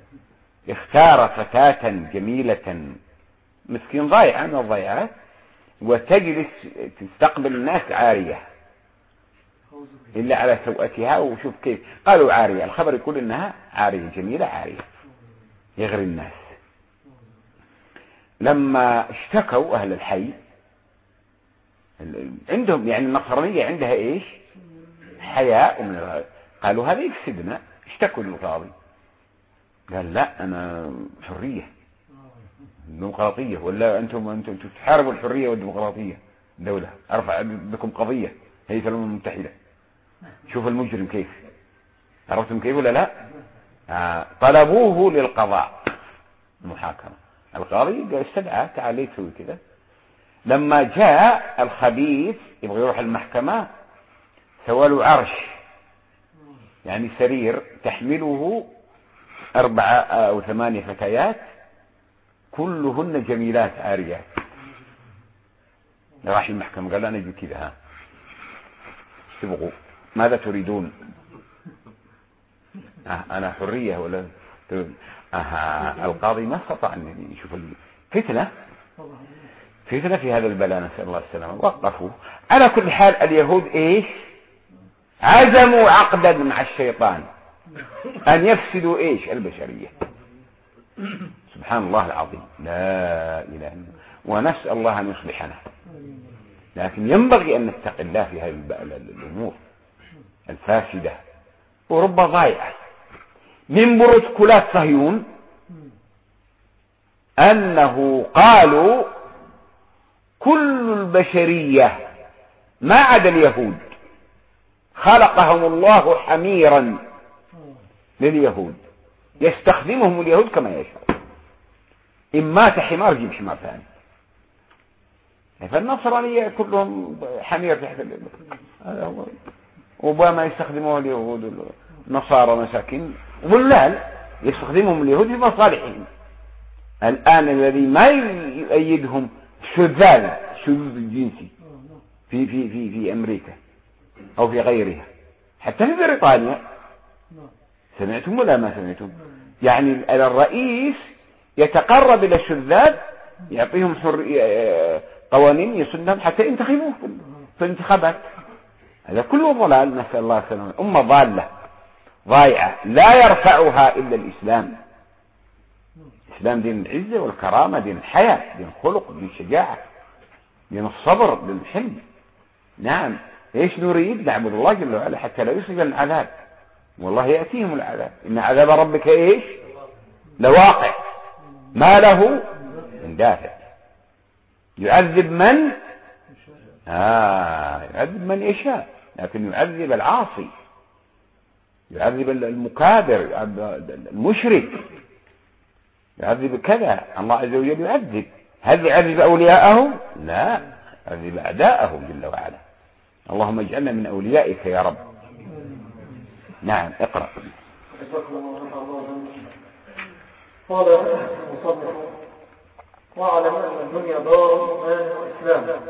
اختار فتاة جميلة مسكين ضايعة من الضيعات، وتجلس تستقبل الناس عارية إلا على سوءتها. وشوف كيف قالوا عارية، الخبر يقول إنها عارية جميلة عارية يغري الناس. لما اشتكوا أهل الحي عندهم يعني النصرانية عندها إيش حياء من الغير، قالوا هذا يفسدنا. اشتكوا للقاضي قال لا أنا حرية ديمقراطية، ولا أنتم أنتم تحاربوا الحرية والديمقراطية دولة، أرفع بكم قضية هي في الأمم المتحدة. شوف المجرم كيف، عرفتم كيف ولا لا؟ آه. طلبوه للقضاء المحاكمة، القاضي استدعى تعال ليه تسوي كذا. لما جاء الخبيث يبغى يروح المحكمة سوى له عرش يعني سرير تحمله أربعة أو ثمانية فتيات كلهن جميلات عاريات. راح المحكمة قال أنا أجي كذا، ها تبغوا ماذا تريدون؟ آه أنا حرية ولا آه القاضي ما استطاع أن يشوف الفتنة فتنة في هذا البلاء نسأل الله السلامة. وقفوا. على كل حال اليهود إيش عزموا عقدا مع الشيطان أن يفسدوا إيش البشرية. سبحان الله العظيم، لا إله إلا الله. ونسأل الله أن يصلحنا، لكن ينبغي أن نتقي الله في هذه الأمور الفاسدة ورب ضائعة. من بروتوكولات صهيون أنه قالوا كل البشرية ما عدا اليهود خلقهم الله حميرا لليهود، يستخدمهم اليهود كما يشاء. إن مات حمار جيب حمار ثاني. فالنصرانية كلهم حمير تحت اليهود، وبما يستخدموه اليهود النصارى مساكين ظلال يستخدمهم اليهود في مصالحهم. الآن الذي ما يؤيدهم شذاذ شذوذ الجنسي في في في في أمريكا أو في غيرها، حتى في بريطانيا. سمعتم ولا ما سمعتم؟ يعني الرئيس يتقرب إلى الشذاذ يعطيهم حرية قوانين يسنهم حتى ينتخبوه في الانتخابات. هذا كله ضلال نسأل الله السلامة. أمة ضالة ضائعة لا يرفعها إلا الإسلام. الإسلام دين العزة والكرامة، دين الحياة، دين الخلق، دين الشجاعة، دين الصبر، دين الحلم. نعم. إيش نريد؟ نعبد الله جل وعلا حتى لا يصيب العذاب، والله يأتيهم العذاب. إن عذاب ربك إيش لواقع ما له من دافع. يعذب من آه يعذب من يشاء، لكن يعذب العاصي، يعذب المكابر، يعذب المشرك، يعذب كذا. الله عز وجل يعذب. هل يعذب أولياءه؟ لا، يعذب أعداءه جل وعلا. اللهم اجعلنا من أوليائك يا رب. نعم. اقرأ. قال المصنف: واعلم أن الدنيا دار إيمان وإسلام،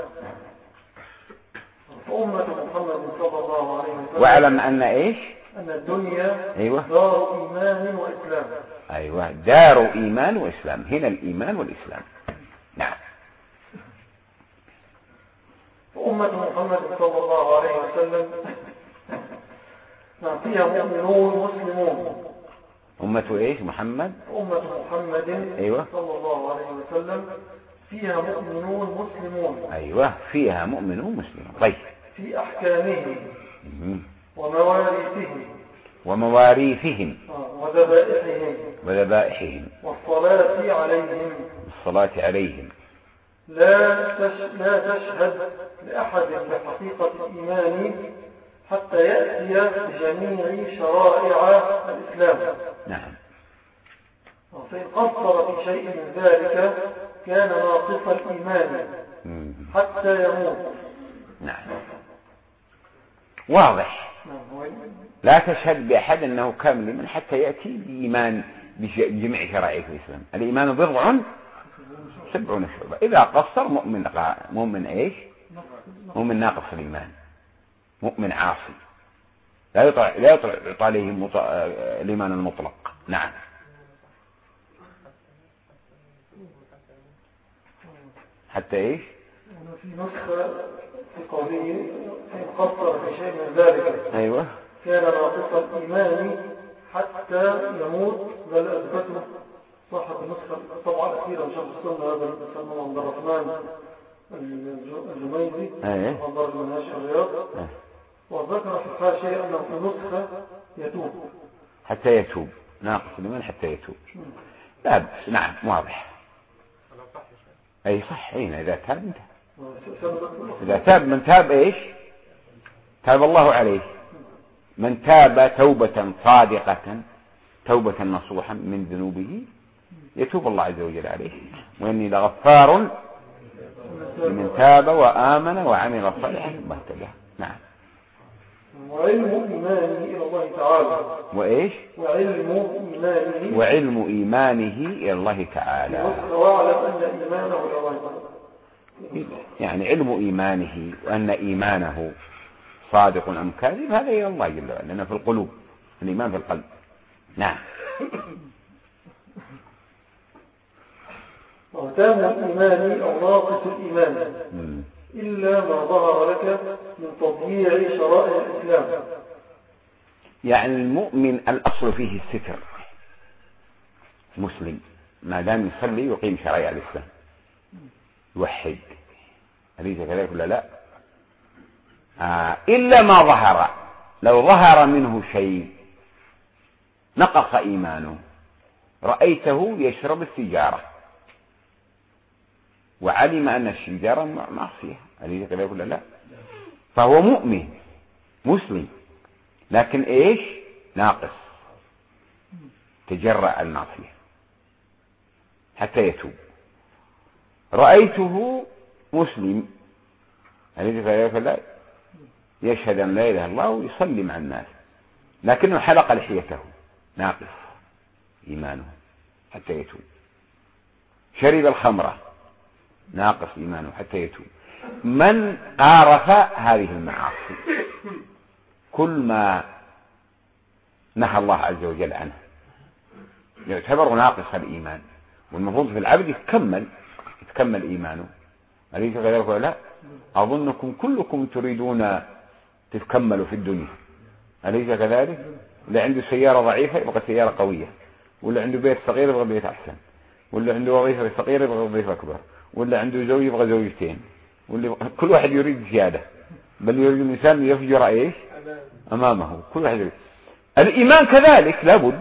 فأمة محمد صلى الله عليه وسلم. واعلم أن إيش؟ أن الدنيا أيوة. دار إيمان وإسلام. أيوة، دار إيمان وإسلام. هنا الإيمان والإسلام. نعم. فأمة محمد صلى الله عليه وسلم فيها مؤمنون مسلمون. أمة إيش محمد؟ أمة محمد أيوة. صلى الله عليه وسلم فيها مؤمنون مسلمون. أيوة، فيها مؤمنون مسلمون. طيب. في أحكامهم ومواريثهم ومواريثهم وذبائحهم وذبائحهم والصلاة عليهم والصلاة عليهم. لا لا تشهد لأحد بحقيقة الإيمان حتى يأتي بجميع شرائع الإسلام. نعم. وفإن قصر في شيء من ذلك كان ناقص الإيمان حتى يموت. نعم. واضح. لا تشهد بأحد أنه كامل من حتى يأتي بإيمان بجميع شرائع الإسلام. الإيمان بضع سبعون شعبة. إذا قصر مؤمن مؤمن إيش؟ مؤمن ناقص الإيمان، مؤمن عاصي، لا يطلع لا يطلع عليه الإيمان المطلق. نعم. حتى إيش؟ وفي نسخة في قوله فإن قصر في شيء من ذلك أيوة كان ناقص الإيمان حتى يموت، بل أثبته صاحب النسخة طبعا الأخيرة من شرح السنة هذا المسلم عبد الرحمن الجميزي أيوة عبر المنهاج الرياض، وذكر في الحاشية أنه في نسخة يتوب حتى يتوب، ناقص الإيمان حتى يتوب. لا بس نعم واضح. أي صح حين إذا تاب انتهى. إذا تاب من تاب إيش تاب الله عليه. من تاب توبة صادقة توبة نصوحا من ذنوبه يتوب الله عز وجل عليه، وإني لغفار لمن تاب وآمن وعمل صالحا واهتدى. نعم. وعلم إيمانه إلى الله تعالى. وإيش؟ وعلم إيمانه وعلم إيمانه إلى الله تعالى. واعلم أن إيمانه إلى الله تعالى. يعني علم إيمانه وأن إيمانه صادق أم كاذب هذا إلى الله جل وعلا، لأنه في القلوب، الإيمان في القلب. نعم. وتام الإيمان أو ناقص الإيمان إلا ما ظهر لك من تضييع شرائع الإسلام. يعني المؤمن الأصل فيه الستر، مسلم ما دام يصلي ويقيم شرائع الإسلام يوحد، أليس كذلك ولا لا؟ آه إلا ما ظهر، لو ظهر منه شيء نقص إيمانه. رأيته يشرب السيجارة وعلم أن السيجارة معصية، أليس كذلك ولا لا؟ فهو مؤمن مسلم لكن إيش ناقص، تجرأ المعصية حتى يتوب. رأيته مسلم أليس كذلك ولا لا؟ يشهد أن لا إله إلا الله ويصلي مع الناس لكنه حلق لحيته، ناقص إيمانه حتى يتوب. شرب الخمرة، ناقص إيمانه حتى يتوب. من عارف هذه المعاصي كل ما نهى الله عز وجل عنه يعتبر ناقص الإيمان، والمفروض في العبد يتكمل يتكمل إيمانه، أليس كذلك ولا لا؟ أظنكم كلكم تريدون تتكملوا في الدنيا، أليس كذلك؟ اللي عنده سيارة ضعيفة يبغى سيارة قوية، واللي عنده بيت صغير يبغى بيت أحسن، واللي عنده وظيفة صغيرة يبغى وظيفة أكبر، واللي عنده زوج يبغى زوجتين، واللي كل واحد يريد زيادة، بل يريد الإنسان يفجر إيش أمامه. كل واحد يريد. الإيمان كذلك لابد.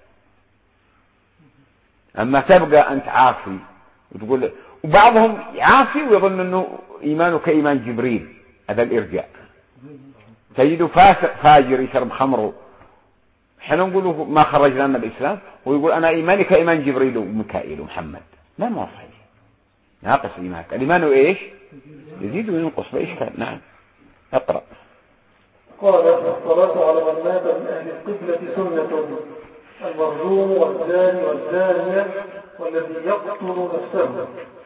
أما تبقى أنت عاصي وتقول، وبعضهم عاصي ويظن أنه إيمانه كإيمان جبريل، هذا الإرجاء. تجد فاجر يشرب خمره، حين نقول ما خرجنا من الإسلام ويقول أنا إيماني كإيمان جبريل وميكائيل ومحمد، لا ما صحيح، ناقص إيمانك. الإيمان إيش يزيد وينقص بإشكال. نعم. اقرأ. قال الصلاة على من مات من أهل القبلة سنة، المرجوم والزاني والزانية والذي يقتل نفسه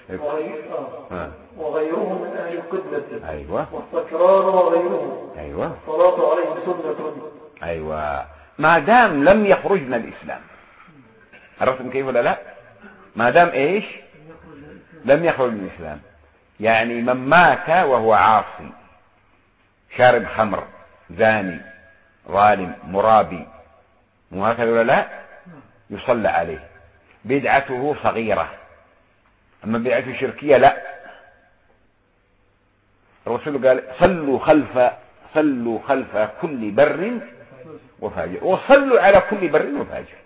وغيرهم من أهل القبلة، أيوة. والسكران وغيرهم، أيوة. الصلاة عليه سنة. أيوة. ما دام لم يخرج من الإسلام، عرفتم كيف ولا لا؟ ما دام إيش لم يخرج من الإسلام، يعني من مات وهو عاصي شارب خمر زاني ظالم مرابي وهكذا ولا لا، يصلى عليه. بدعته صغيرة، أما بدعته شركية لا. الرسول قال صلوا خلف صلوا خلف كل بر وفاجر، وصلوا على كل بر وفاجر.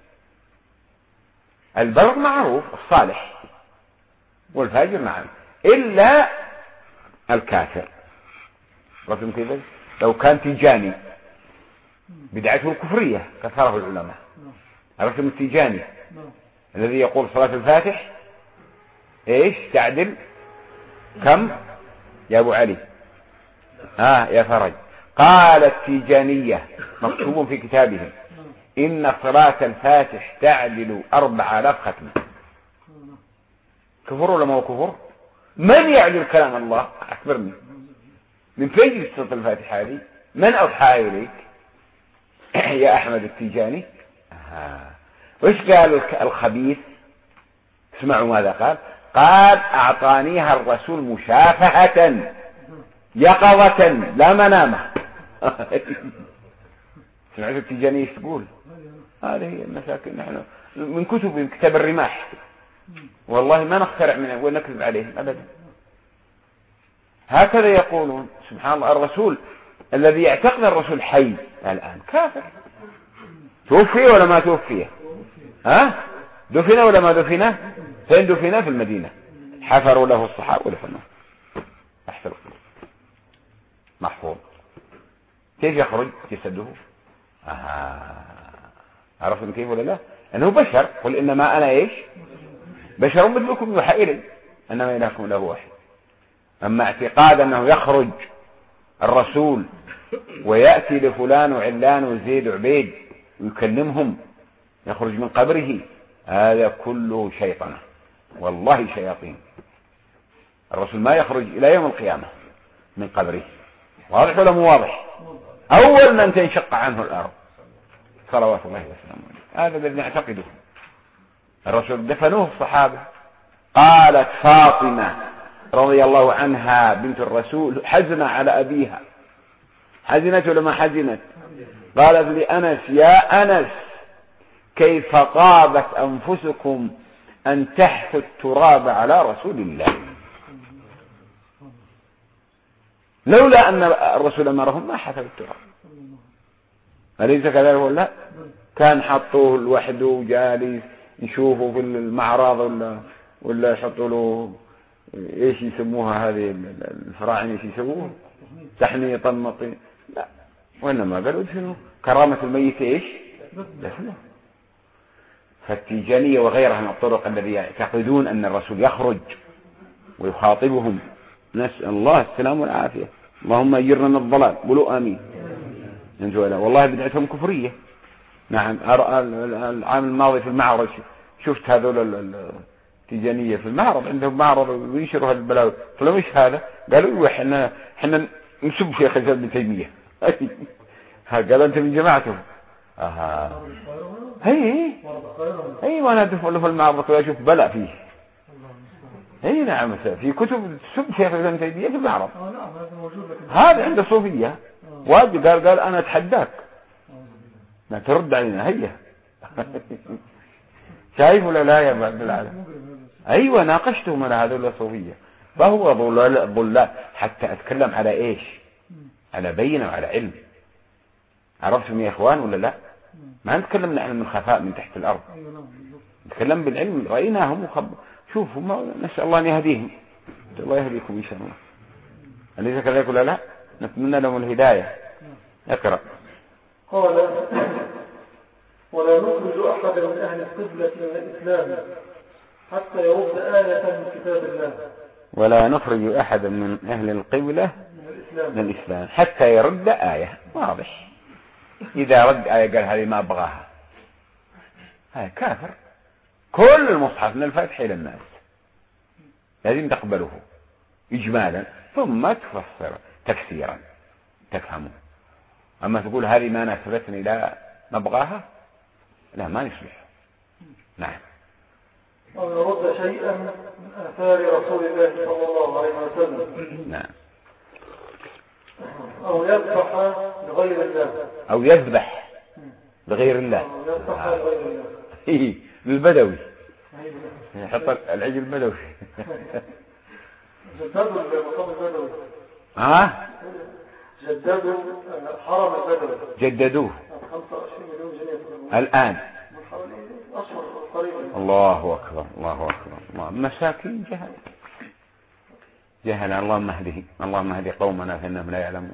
البر معروف الصالح، والفاجر نعم، إلا الكافر. رسم كيف لو كان تيجاني بدعته الكفرية كثره العلماء. الرسم التيجاني الذي يقول صلاة الفاتح ايش تعدل كم يا ابو علي؟ ها آه يا فرج. قال التيجانية مكتوب في كتابهم إن صلاة الفاتح تعدل أربع آلاف ختمة. كفر ولا ما هو كفر؟ من يعدل كلام الله؟ أخبرني، من فين جبت صلاة الفاتح هذه؟ من أوحى إليك يا أحمد التيجاني؟ آه. وإيش قال الخبيث؟ اسمعوا ماذا قال. قال أعطانيها الرسول مشافهة يقظة لا منامة. سمعت التجاني ايش تقول؟ هذه هي المساكين. نحن من كتب من كتاب الرماح والله ما نخترع منه ونكذب عليهم أبدا. هكذا يقولون. سبحان الله. الرسول الذي يعتقد الرسول حي الآن كافر. توفي ولا ما توفي؟ ها؟ دفن ولا ما دفن؟ فين دفن؟ في المدينة. حفروا له الصحابة ودفنوه تحت القبر محفوظ. كيف يخرج جسده؟ آه. عرفتم كيف ولا لا؟ أنه بشر. قل إنما أنا إيش؟ بشر مثلكم يوحى إلي أنما إلهكم له واحد. أما اعتقاد أنه يخرج الرسول ويأتي لفلان وعلان وزيد وعبيد ويكلمهم يخرج من قبره، هذا كله شيطان والله شياطين. الرسول ما يخرج إلى يوم القيامة من قبره. واضح ولا مو واضح؟ أول من تنشق عنه الأرض صلوات الله وسلامه عليه. هذا الذي نعتقده. الرسول دفنوه الصحابة. قالت فاطمة رضي الله عنها بنت الرسول حزن على أبيها. حزنت ولا ما حزنت؟ قالت لأنس يا أنس كيف طابت أنفسكم أن تحثوا التراب على رسول الله. لولا أن الرسول أمرهم ما حثوا التراب. أليس كذلك ولا؟ كان حطوه لوحده جالس يشوفوا في المعراض ولا ولا يحطوا له ايش يسموها هذه الفراعنه ايش يسموها؟ تحنية طنطي. لا، وانما قالوا شنو كرامة الميت ايش؟ دفنه. فالتيجانية وغيرها من الطرق الذي يعتقدون ان الرسول يخرج ويخاطبهم. نسأل الله السلام والعافية. اللهم اجرنا من الضلال. قولوا امين. والله بدعتهم كفرية. نعم. العام الماضي في المعرض شفت هذول التيجانية في المعرض عندهم معرض وينشروا هذه البلاوي. قالوا ايش هذا؟ قالوا احنا احنا نسب شيخ الاسلام ابن تيمية. قالوا انت من جماعتهم. اها هي هي وانا ادخل في المعرض واشوف بلاء فيه. اي نعم في كتب تسب شيخ الاسلام ابن تيمية في المعرض. هذا عنده صوفية واجد. قال قال انا اتحداك ما ترد علينا. هيا شايف ولا لا يا عبد العالم؟ ايوه ناقشتهم انا هذول الصوفيه. فهو ضلال ضلال. حتى اتكلم على ايش؟ على بينه وعلى علم. عرفتم يا اخوان ولا لا؟ ما نتكلم نحن من خفاء من تحت الارض. نتكلم بالعلم. رايناهم وخب شوفوا ما نسال الله ان يهديهم. الله يهديكم ان شاء الله. اليس كذلك ولا لا؟ نتمنى لهم الهدايه. اقرا. قال ولا نخرج أحدا من أهل القبلة من الإسلام حتى يرد آية من كتاب الله. ولا نخرج أحدا من أهل القبلة من الإسلام, من الإسلام حتى يرد آية. واضح. إذا رد آية قال هذه ما أبغاها هذا كافر. كل المصحف من الفتح إلى الناس لازم تقبله إجمالا ثم تفسر تفسيرا تفهمه. أما تقول هذه ما ناسبتني لا نبغاها لا ما يصلح. نعم. أو يرد شيئا من آثار رسول الله صلى الله عليه وسلم. نعم. أو يذبح لغير الله. أو يذبح لغير الله. أو يذبح لغير الله. إيه للبدوي. يحط العجل البدوي. جددوا المقام البدوي. ها؟ جددوا الحرم البدوي. جددوه. خمسة وعشرين مليون جنيه الآن. أشهر قريبا. الله أكبر الله أكبر. الله مساكين جهل جهل. اللهم اهده اللهم اهدي قومنا فإنهم لا يعلمون.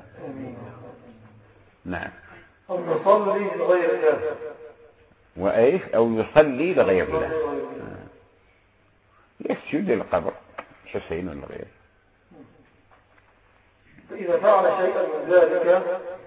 نعم. أو يصلي لغير الله. وإيش؟ أو يصلي لغير الله. يسجد للقبر حسين ولا غيره. فإذا فعل شيئا من ذلك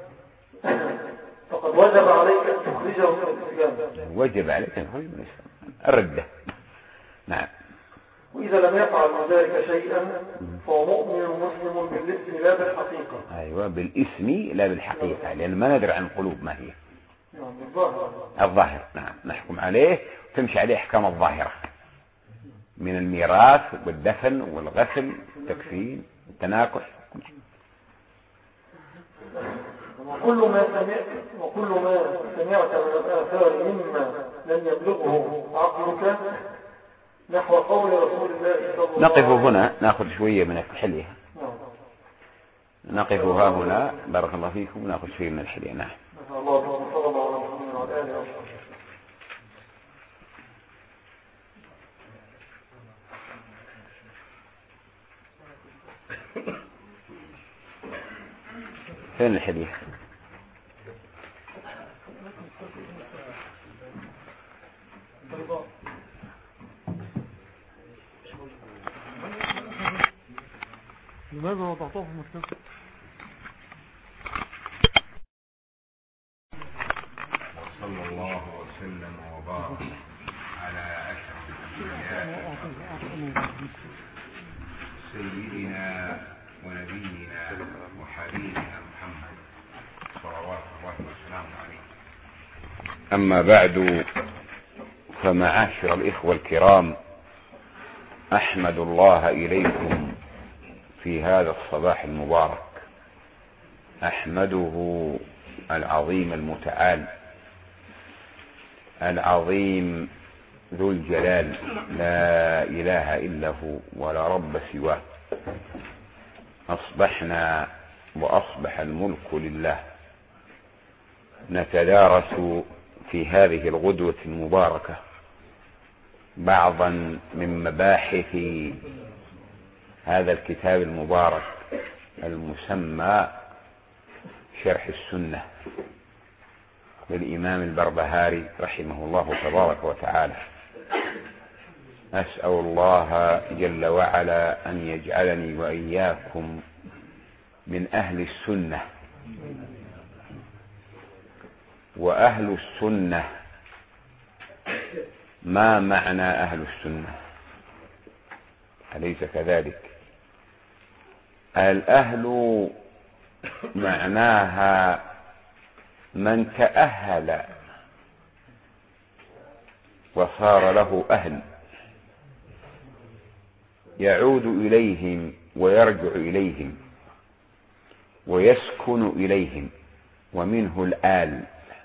فقد وجب عليك أن تخرجه من الإسلام. وجب عليك أن تخرجه من الإسلام. الردة. نعم. وإذا لم يفعل من ذلك شيئا فهو مؤمن مسلم بالاسم لا بالحقيقة. أيوة بالاسم لا بالحقيقة لأن ما ندري عن القلوب ما هي. نعم بالظاهر. الظاهر. نعم نحكم عليه وتمشي عليه أحكام الظاهرة من الميراث والدفن والغسل والتكفين والتناكح. وكل ما سمعت وكل ما سمعت من الآثار مما لم يبلغه عقلك نحو قول رسول الله صلى الله عليه وسلم. نقف هنا نأخذ شوية من الحلية. نقف ها هنا بارك الله فيكم نأخذ شوية من الحلية. نعم. الله صلى الله عليه وسلم وعلى آله وصحبه. فين الحديث؟ لماذا وضعته في المكتبة؟ وصلى الله وسلم وبارك على أشرف الأنبياء سيدنا ونبينا وحبيبنا محمد صلوات الله وسلامه عليه. أما بعد، فمعاشر الإخوة الكرام، أحمد الله إليكم في هذا الصباح المبارك، أحمده العظيم المتعال العظيم ذو الجلال، لا إله إلا هو ولا رب سواه. أصبحنا وأصبح الملك لله، نتدارس في هذه الغدوة المباركة بعضا من مباحث هذا الكتاب المبارك المسمى شرح السنة للإمام البربهاري رحمه الله تبارك وتعالى. أسأل الله جل وعلا أن يجعلني وإياكم من أهل السنة. وأهل السنة، ما معنى أهل السنة؟ أليس كذلك؟ الأهل معناها من تأهل وصار له أهل، يعود إليهم ويرجع إليهم ويسكن إليهم، ومنه الآل،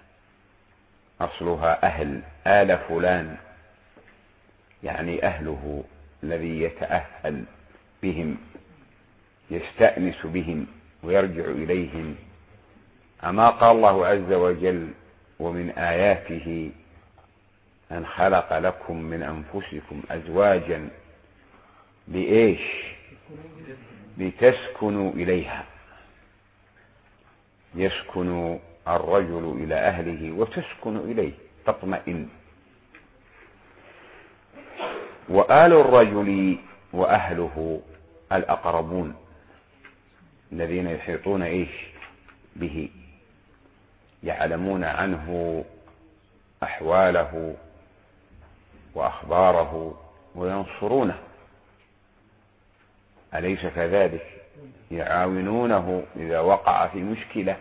أصلها أهل، آل فلان يعني أهله الذي يتأهل بهم، يستأنس بهم ويرجع إليهم. أما قال الله عز وجل: ومن آياته أن خلق لكم من أنفسكم أزواجا لإيش؟ لتسكنوا إليها. يسكن الرجل إلى أهله وتسكن إليه، تطمئن. وآل الرجل وأهله الأقربون الذين يحيطون إيش به، يعلمون عنه أحواله وأخباره وينصرونه. أليس كذلك؟ يعاونونه إذا وقع في مشكلة،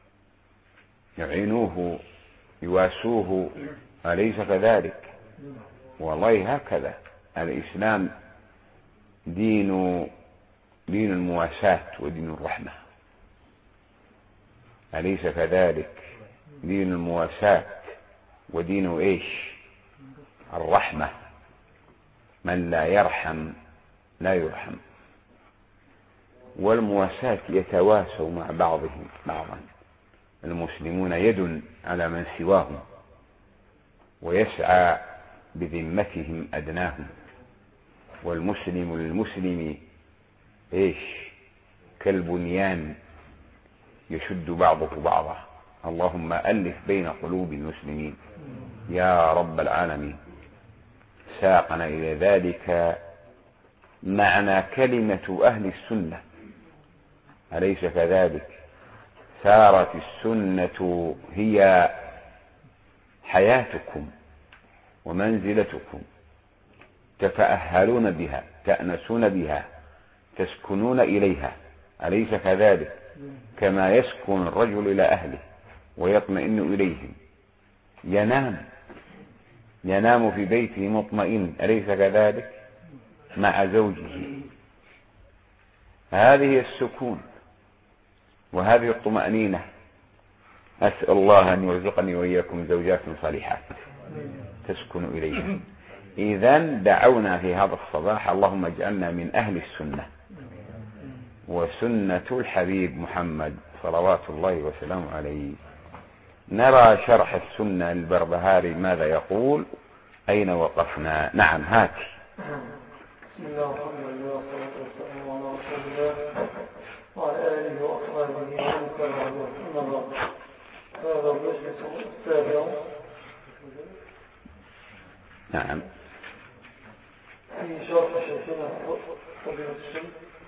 يعينوه يواسوه. أليس كذلك؟ والله هكذا الإسلام دين دين المواساة ودين الرحمة. أليس كذلك؟ دين المواساة ودين إيش؟ الرحمة. من لا يرحم لا يرحم. والمواساة يتواسوا مع بعضهم بعضا. المسلمون يد على من سواهم، ويسعى بذمتهم أدناهم. والمسلم للمسلم إيش؟ كالبنيان يشد بعضه بعضا. اللهم ألف بين قلوب المسلمين يا رب العالمين. ساقنا إلى ذلك معنى كلمة أهل السنة. أليس كذلك؟ صارت السنة هي حياتكم ومنزلتكم، تتأهلون بها، تأنسون بها، تسكنون إليها. أليس كذلك؟ كما يسكن الرجل إلى أهله ويطمئن إليهم، ينام ينام في بيته مطمئن. أليس كذلك؟ مع زوجه. هذه السكون وهذه الطمأنينة. أسأل الله أن يرزقني وإياكم زوجات صالحات تسكن إليها. إذن دعونا في هذا الصباح اللهم اجعلنا من أهل السنة وسنة الحبيب محمد صلوات الله وسلامه عليه. نرى شرح السنة البربهاري ماذا يقول. أين وقفنا؟ نعم هاتي. بسم الله والحمد لله والصلاة والسلام على رسول الله وعلى آله وأصحابه ومن تبعهم أما بعد. هذا المجلس السابع نعم في شرح شيخنا فضيلة الشيخ.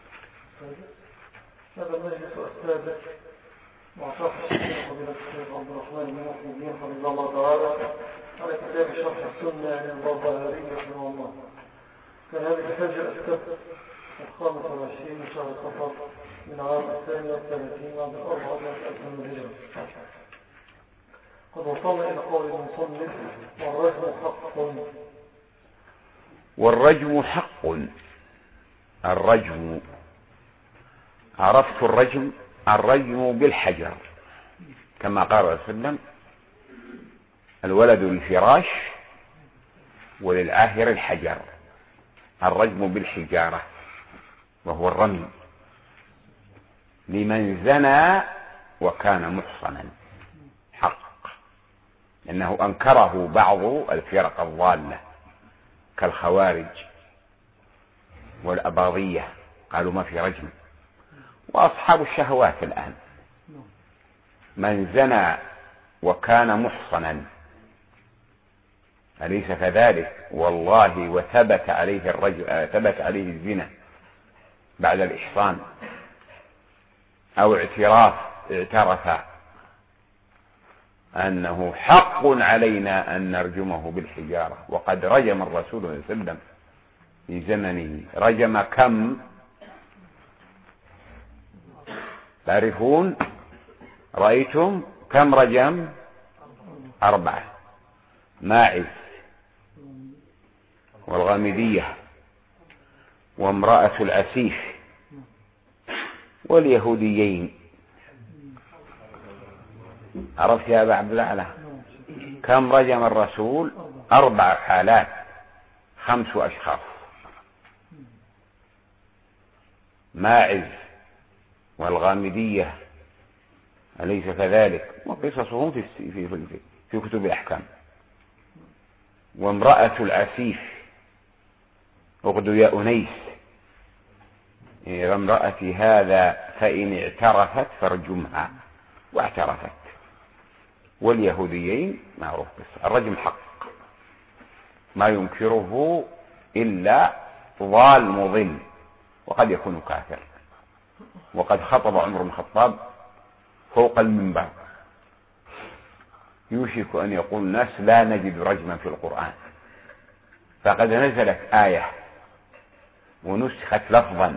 هذا المجلس السابع مع شرح شيخنا فضيلة الشيخ عبد الرحمن بن محمد حفظه الله تعالى على كتاب شرح السنة للبربهاري رحمه الله. كان هذه الحجة السبت الخامس والعشرين من شهر صفر من عام الثاني والثلاثين بعد الأربعة والثلاثين من الهجرة. قد وصلنا إلى قول المصنف والرجم حق. والرجم حق. الرجم عرفت الرجم الرجم بالحجر كما قال رسول الله صلى الله عليه وسلم الولد للفراش وللعاهر الحجر. الرجم بالحجارة وهو الرمي لمن زنى وكان محصنا حق، لأنه أنكره بعض الفرق الضالة كالخوارج والأباضية قالوا ما في رجم. وأصحاب الشهوات الآن من زنى وكان محصنا أليس كذلك؟ والله وثبت عليه الرجل ثبت عليه الزنا بعد الإحصان أو اعتراف اعترف أنه حق علينا أن نرجمه بالحجارة. وقد رجم الرسول صلى الله عليه وسلم في زمنه. رجم كم؟ تعرفون؟ رأيتم كم رجم؟ أربعة. ماعز والغامدية وامرأة العسيف واليهوديين. عرفت يا أبا عبد الله كم رجم الرسول؟ أربع حالات خمس أشخاص. ماعز والغامدية أليس كذلك؟ وقصصهم في, في, في, في كتب الأحكام. وامرأة العسيف اغدو يا أنيس إذا امرأتي هذا فإن اعترفت فارجمها واعترفت. واليهوديين معروف قصة. الرجم حق ما ينكره إلا ضال مضل وقد يكون كافر. وقد خطب عمر بن الخطاب فوق المنبر يوشك أن يقول الناس لا نجد رجما في القرآن، فقد نزلت آية ونسخت لفظا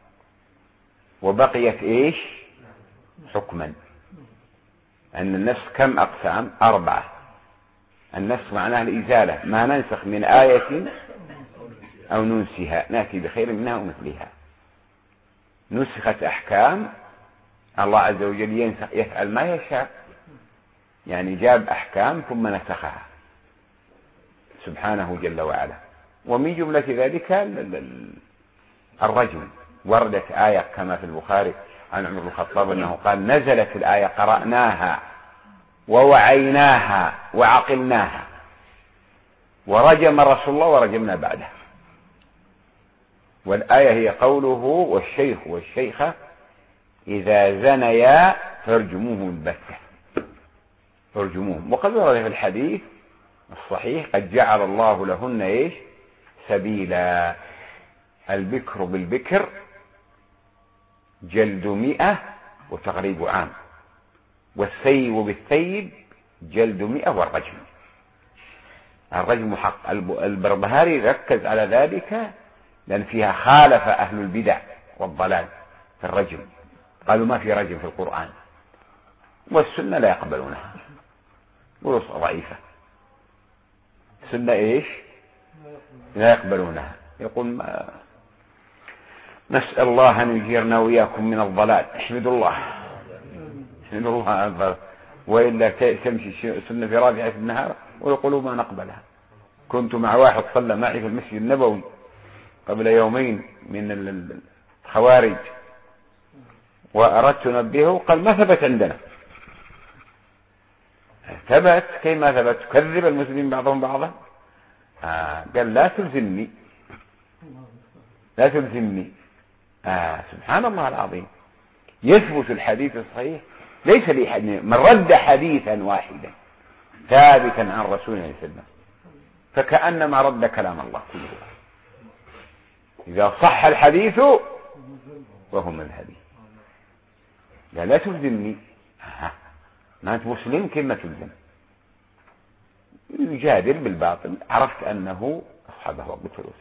وبقيت إيش حكما. أن النسخ كم أقسام؟ أربعة. النسخ معناه الإزالة، ما ننسخ من آية أو ننسها نأتي بخير منها ومثلها. نسخت أحكام الله عز وجل ينسخ يفعل ما يشاء، يعني جاب أحكام ثم نسخها سبحانه جل وعلا. ومن جملة ذلك الرجم. وردت آية كما في البخاري عن عمر بن الخطاب أنه قال نزلت الآية قرأناها ووعيناها وعقلناها ورجم رسول الله ورجمنا بعدها. والآية هي قوله والشيخ والشيخة إذا زنيا فارجموه البتة فارجموهم. وقد ورد في الحديث الصحيح قد جعل الله لهن إيش سبيلا. البكر بالبكر جلد مئة وتغريب عام، والثيب بالثيب جلد مئة والرجم. الرجم حق. البربهاري ركز على ذلك لأن فيها خالف أهل البدع والضلال في الرجم، قالوا ما في رجم في القرآن، والسنة لا يقبلونها ورصة ضعيفة. السنة إيش لا يقبلونها. يقول ما نسأل الله أن يجيرنا وإياكم من الضلال. احمدوا الله، احمدوا الله على الضلال، وإلا تمشي سنة في رابعة النهار ويقولوا ما نقبلها. كنت مع واحد صلى معي في المسجد النبوي قبل يومين من الخوارج، وأردت نبهه قال ما ثبت عندنا. ثبت كيف ما ثبت؟ تكذب المسلمين بعضهم بعضا. آه قال لا تلزمني، لا تلزمني. آه سبحان الله العظيم، يثبت الحديث الصحيح ليس لي حد من رد حديثا واحدا ثابتا عن رسول الله صلى الله عليه وسلم فكأنما رد كلام الله كله. إذا صح الحديث وهو مذهبي. لا لا تلزمني. آه. ما أنت مسلم كيف ما تلزم؟ يجادل بالباطل. عرفت أنه أصحابه وقت الوسط.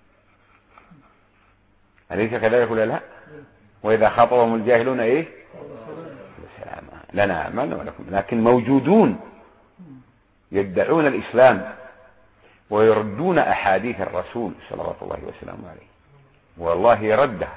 أليس كذلك ولا لا؟ وإذا خاطبهم الجاهلون إيه؟ السلام لنا أعمالنا ولكم. لكن موجودون يدعون الإسلام ويردون أحاديث الرسول صلوات الله وسلامه عليه، والله يرده.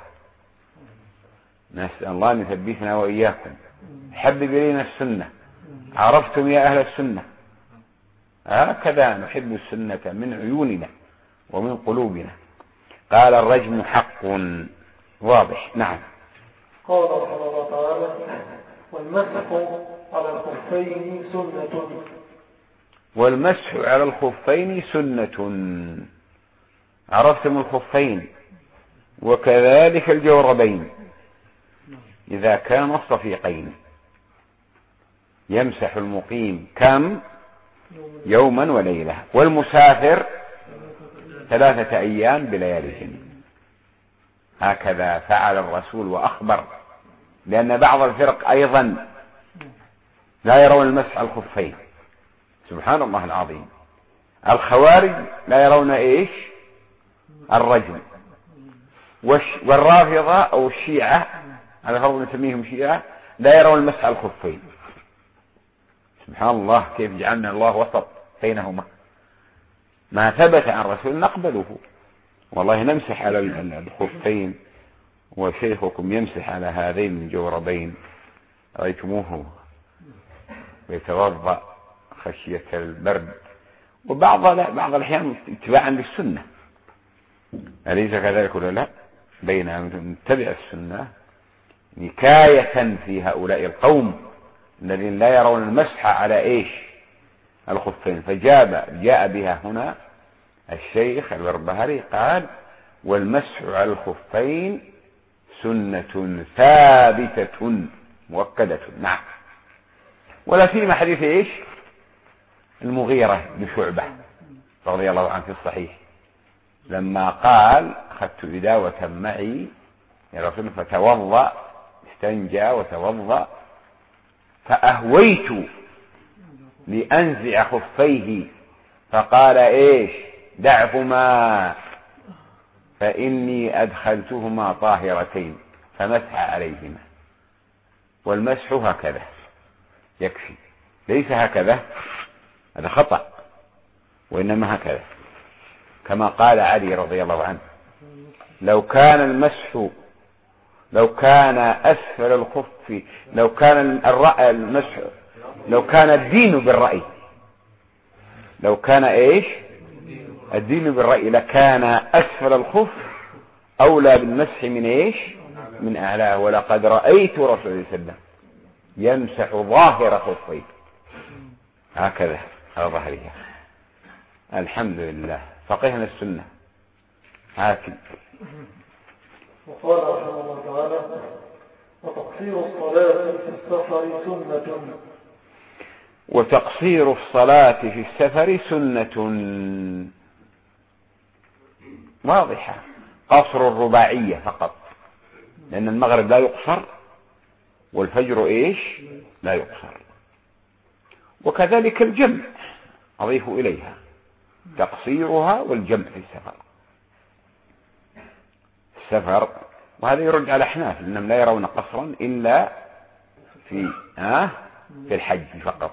نسأل الله أن يثبتنا وإياكم. حبب إلينا السنة. عرفتم يا أهل السنة؟ هكذا نحب السنة من عيوننا ومن قلوبنا. قال الرجم حق واضح. نعم. قال رحمه الله تعالى: والمسح على الخفين سنة. والمسح على الخفين سنة. عرفتم الخفين وكذلك الجوربين إذا كان الصفيقين. يمسح المقيم كم؟ يوما وليلة، والمسافر ثلاثة أيام بلياليهن. هكذا فعل الرسول وأخبر، لأن بعض الفرق أيضا لا يرون المسح على الخفين. سبحان الله العظيم. الخوارج لا يرون إيش؟ الرجم. والرافضة أو الشيعة على فرض نسميهم شيعة لا يرون المسح على الخفين. سبحان الله كيف جعلنا الله وسط بينهما. ما ثبت عن الرسول نقبله. والله نمسح على الخفين وشيخكم يمسح على هذين الجوربين. رأيتموه ويتوضأ خشية البرد. وبعض لا بعض الأحيان اتباعا للسنة. أليس كذلك ولا لا؟ بين أن نتبع السنة نكاية في هؤلاء القوم الذين لا يرون المسح على إيش؟ الخفين. فجاء جاء بها هنا الشيخ البربهاري قال: والمسح على الخفين سنة ثابتة مؤكدة. نعم. ولا فيما حديث إيش؟ المغيرة بن شعبة رضي الله عنه في الصحيح لما قال: أخذت إداوة معي يا رسول فتوضأ، استنجى وتوضأ، فأهويت لأنزع خفيه فقال إيش؟ دعهما فإني أدخلتهما طاهرتين، فمسح عليهما. والمسح هكذا يكفي، ليس هكذا، هذا خطأ، وإنما هكذا كما قال علي رضي الله عنه: لو كان المسح لو كان أسفل الخف لو كان الرأي المسح لو كان الدين بالرأي لو كان إيش الدين بالرأي لكان أسفل الخف أولى بالمسح من إيش من أعلاه. ولقد رأيت رسول الله صلى الله عليه وسلم يمسح ظاهر خفيه هكذا على ظهرها. الحمد لله فقهنا السنة. هاكل. وقال رحمه الله تعالى: وتقصير الصلاة في السفر سنة. وتقصير الصلاة في السفر سنة واضحة. قصر الرباعية فقط، لأن المغرب لا يقصر والفجر إيش لا يقصر. وكذلك الجمع أضيف إليها تقصيرها والجمع في السفر. السفر وهذا يرد على أحناف لأنهم لا يرون قصرا إلا في آه في الحج فقط.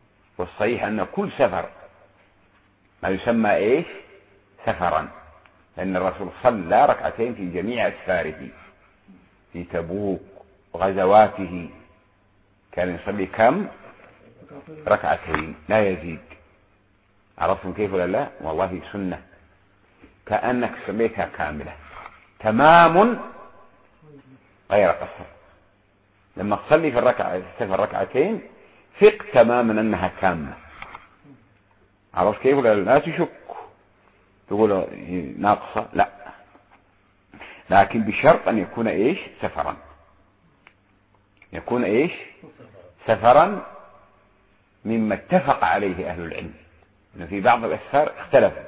والصحيح أن كل سفر ما يسمى إيش سفرا، لأن الرسول صلى ركعتين في جميع أسفاره، في تبوك وغزواته كان يصلي كم؟ ركعتين لا يزيد. عرفتم كيف ولا لا؟ والله سنة كأنك صليتها كاملة تمام غير قصر. لما تصلي في الركعة في الركعتين ثق تماما أنها كاملة. عرفت كيف ولا لا؟ تشك تقول ناقصة، لا، لكن بشرط أن يكون إيش؟ سفرا. يكون إيش؟ سفرا مما اتفق عليه أهل العلم، إن في بعض الأسفار اختلفوا،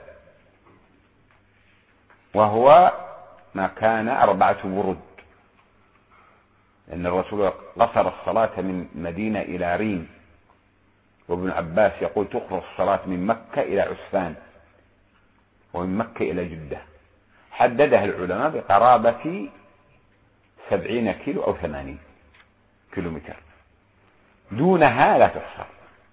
وهو ما كان أربعة برد، لأن الرسول قصر الصلاة من مدينة إلى ريم، وابن عباس يقول تقصر الصلاة من مكة إلى عسفان ومن مكة إلى جدة. حددها العلماء بقرابة سبعين كيلو أو ثمانين كيلومتر، دونها لا تقصر.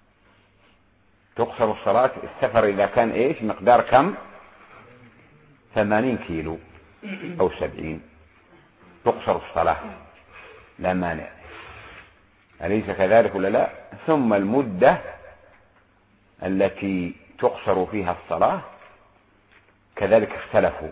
تقصر الصلاة السفر إذا كان إيش؟ مقدار كم؟ ثمانين كيلو أو سبعين تقصر الصلاة لا مانع، أليس كذلك ولا لا؟ ثم المدة التي تقصر فيها الصلاة كذلك اختلفوا،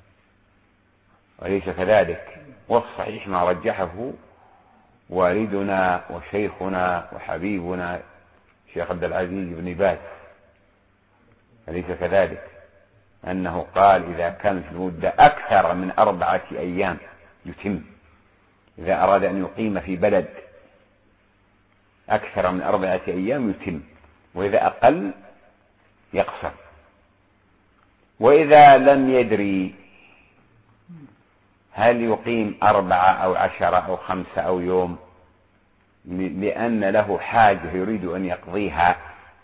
أليس كذلك؟ والصحيح ما رجحه والدنا وشيخنا وحبيبنا شيخ عبد العزيز بن باز، أليس كذلك؟ أنه قال إذا كانت المدة أكثر من أربعة أيام يتم، إذا أراد أن يقيم في بلد أكثر من أربعة أيام يتم، وإذا أقل يقصر. وإذا لم يدري هل يقيم أربعة أو عشرة أو خمسة أو يوم لأن له حاجة يريد أن يقضيها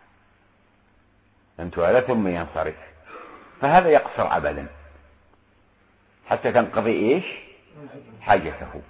أنتوا ثم ينصرف، فهذا يقصر أبدا حتى تنقضي إيش؟ حاجته.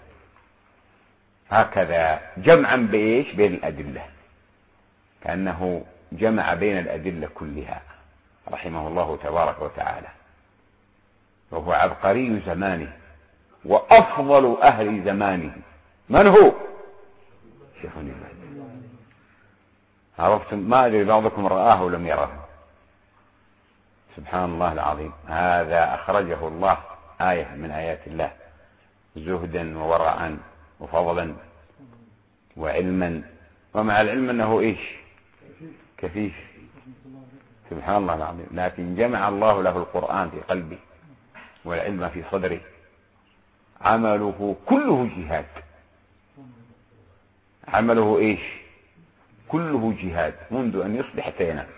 هكذا جمعا بإيش؟ بين الأدلة، كأنه جمع بين الأدلة كلها رحمه الله تبارك وتعالى، وهو عبقري زمانه وأفضل أهل زمانه. من هو؟ شيخ الإسلام. عرفتم؟ ما أدري بعضكم رآه ولم يره. سبحان الله العظيم. هذا أخرجه الله آية من آيات الله، زهدا وورعا وفضلا وعلما، ومع العلم أنه إيش؟ كفيف. سبحان الله العظيم. لكن جمع الله له القرآن في قلبه والعلم في صدره. عمله كله جهاد. عمله إيش؟ كله جهاد منذ أن يصبح حتى ينام،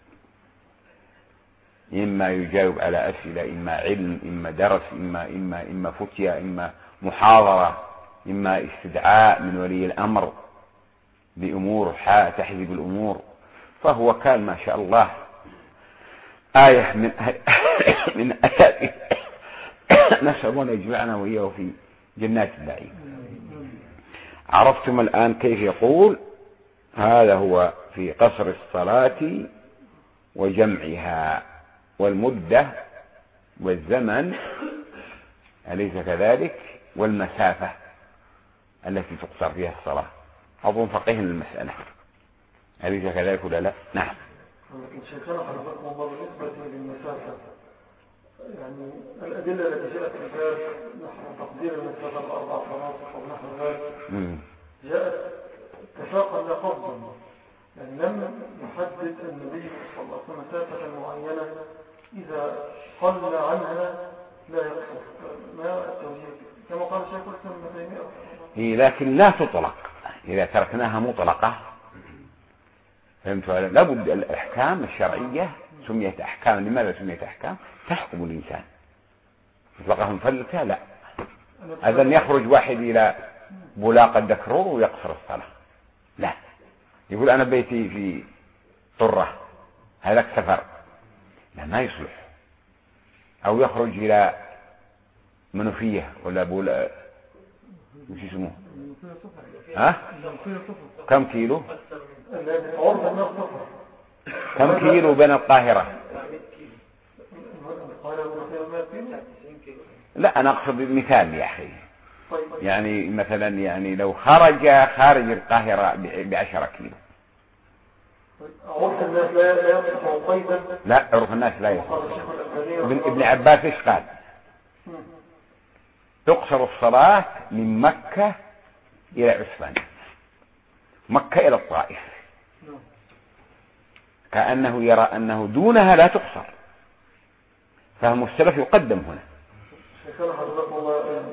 إما يجاوب على أسئلة، إما علم، إما درس، إما إما إما فتية، إما محاضرة، إما استدعاء من ولي الأمر بأمور تحجب الأمور. فهو كان ما شاء الله آية من من آياته. نسأل الله أن يجمعنا وإياه في جنات النعيم. عرفتم الآن كيف يقول؟ هذا هو في قصر الصلاة وجمعها والمدة والزمن، أليس كذلك؟ والمسافة التي تقصر فيها الصلاة. أظن فقهنا المسألة، أليس كذلك ولا لا؟ نعم. لكن شيخنا حضرتكم الله بالنسبة للمسافة، يعني الأدلة التي جاءت في ذلك نحو تقدير المسافة بأربع مناطق أو نحو ذلك جاءت اتفاقا لا قصدا، يعني لم يحدد النبي صلى الله عليه وسلم مسافة معينة إذا قل عنها لا يقصر. ما التوجيه كما قال شيخ الإسلام ابن تيمية؟ هي لكن لا تطلق، إذا تركناها مطلقة فهمت؟ لابد الأحكام الشرعية سميت أحكام. لماذا سميت أحكام؟ تحكم الإنسان. مطلقة مفلتة لا. إذا يخرج واحد إلى بلاق الدكرور ويقصر الصلاة، لا، يقول أنا بيتي في طرة، هذاك سفر، لا، ما يصلح. أو يخرج إلى منوفية ولا بولا وش اسمه؟ ها؟ كم كيلو؟ كم كيلو بين القاهرة؟ لا أنا أقصد مثال يا أخي. طيب. يعني مثلا يعني لو خرج خارج القاهرة بعشرة كيلو. عرف الناس لا لا يصح قيدا. لا عرف الناس لا يصح. ابن, ابن عباس ايش قال؟ تقصر الصلاة من مكة إلى عسفان، مكة إلى الطائف، كأنه يرى أنه دونها لا تقصر، فهم السلف يقدم هنا. شكرا حضرتك الله.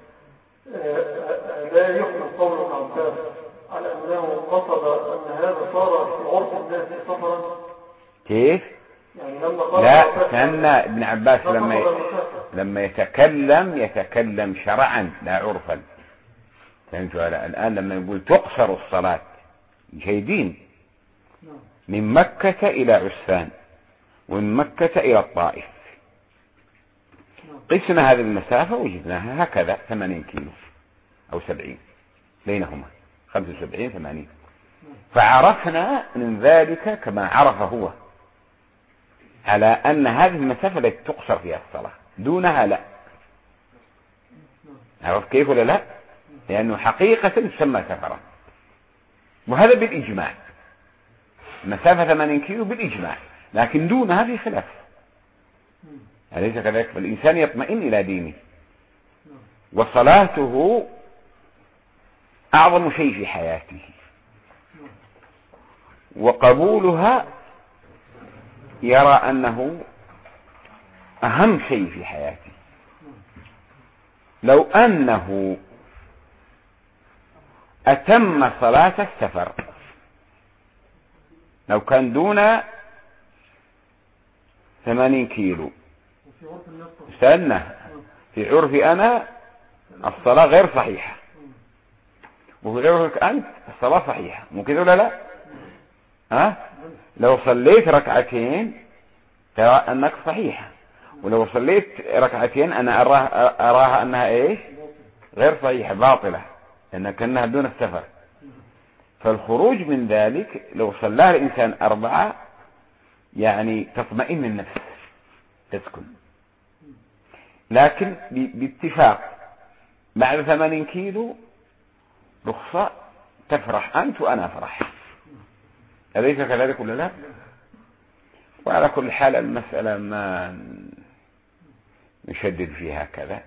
لا يحمل قول ابن عباس على أنه قصد أن هذا صار في عرف الناس سفرا. كيف؟ يعني لما قال لا كان ابن عباس لما لما يتكلم يتكلم شرعا لا عرفا. فهمتوا؟ الآن لما يقول تقصر الصلاة جيدين من مكة إلى عسفان ومن مكة إلى الطائف، قسنا هذه المسافة وجدناها هكذا ثمانين كيلو أو سبعين بينهما، خمسة وسبعين ثمانين، فعرفنا من ذلك كما عرف هو على أن هذه المسافة التي تقصر فيها الصلاة، دونها لا. عرف كيف ولا لا؟ لأنه حقيقة تسمى سفرا، وهذا بالإجماع، مسافة ثمانين كيلو بالإجماع، لكن دونها في خلاف. أليس كذلك؟ فالإنسان يطمئن إلى دينه، وصلاته أعظم شيء في حياته، وقبولها يرى أنه أهم شيء في حياته. لو أنه أتم صلاة السفر، لو كان دون ثمانين كيلو، استنى، في عرفي أنا الصلاة غير صحيحة، وفي عرفك أنت الصلاة صحيحة، مو كذا ولا لا؟ ها؟ لو صليت ركعتين ترى أنك صحيحة، ولو صليت ركعتين أنا أراها, أراها أنها إيش؟ غير صحيحة، باطلة، لأنها كأنها دون السفر. فالخروج من ذلك لو صلى الإنسان أربعة يعني تطمئن النفس، تسكن. لكن باتفاق بعد ثمانين كيلو رخصة، تفرح أنت وأنا أفرح، أليس كذلك ولا لا؟ وعلى كل حال المسألة ما نشدد فيها كذا،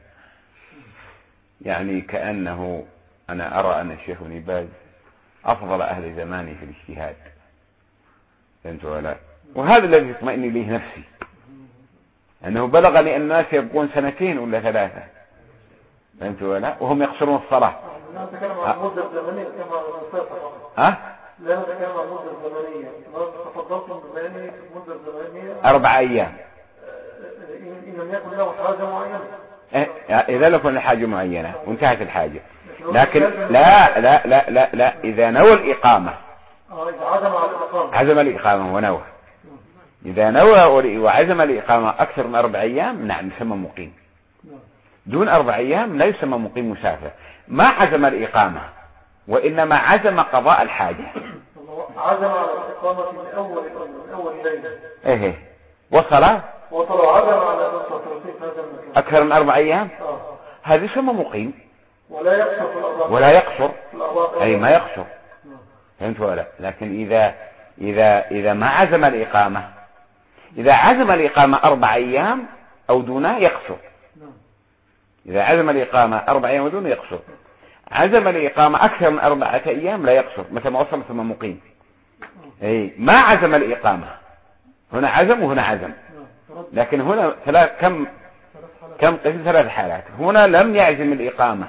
يعني كأنه أنا أرى أن الشيخ ابن باز أفضل أهل زماني في الاجتهاد، فهمت ولا؟ وهذا الذي يطمئن إليه نفسي، أنه بلغني أن الناس يبقون سنتين ولا ثلاثة، فهمت ولا؟ وهم يقصرون الصلاة. لا نتكلم عن المدة الزمنية كما نصيحة. ها؟ لا نتكلم عن المدة الزمنية، تفضلتم ببيان المدة الزمنية أربع أيام إن لم يكن له حاجة معينة. إذا لم يكن حاجة معينة وانتهت الحاجة، لكن لا لا لا لا لا إذا نوى الإقامة، إذا عزم على الإقامة، عزم الإقامة ونوى، إذا نوى وعزم الإقامة أكثر من أربع أيام نعم يسمى مقيم. دون أربع أيام لا يسمى مقيم مسافر. ما عزم الإقامة وإنما عزم قضاء الحاجة. عزم على الإقامة من أول من أول ليلة. إيه وصل وصل عزم على هذا المكان أكثر من أربع أيام. آه. هذا يسمى مقيم. ولا يقصر في الأربع. ولا يقصر. أي ما يقصر. فهمت ولا؟ لكن إذا إذا إذا ما عزم الإقامة، إذا عزم الإقامة أربع أيام أو دونه يقصر. إذا عزم الإقامة أربع أيام ودونه يقصر. عزم الإقامة أكثر من أربعة أيام لا يقصر، متى ما وصل ثم مقيم. أي ما عزم الإقامة، هنا عزم وهنا عزم، لكن هنا ثلاث كم كم قسم ثلاث حالات. هنا لم يعزم الإقامة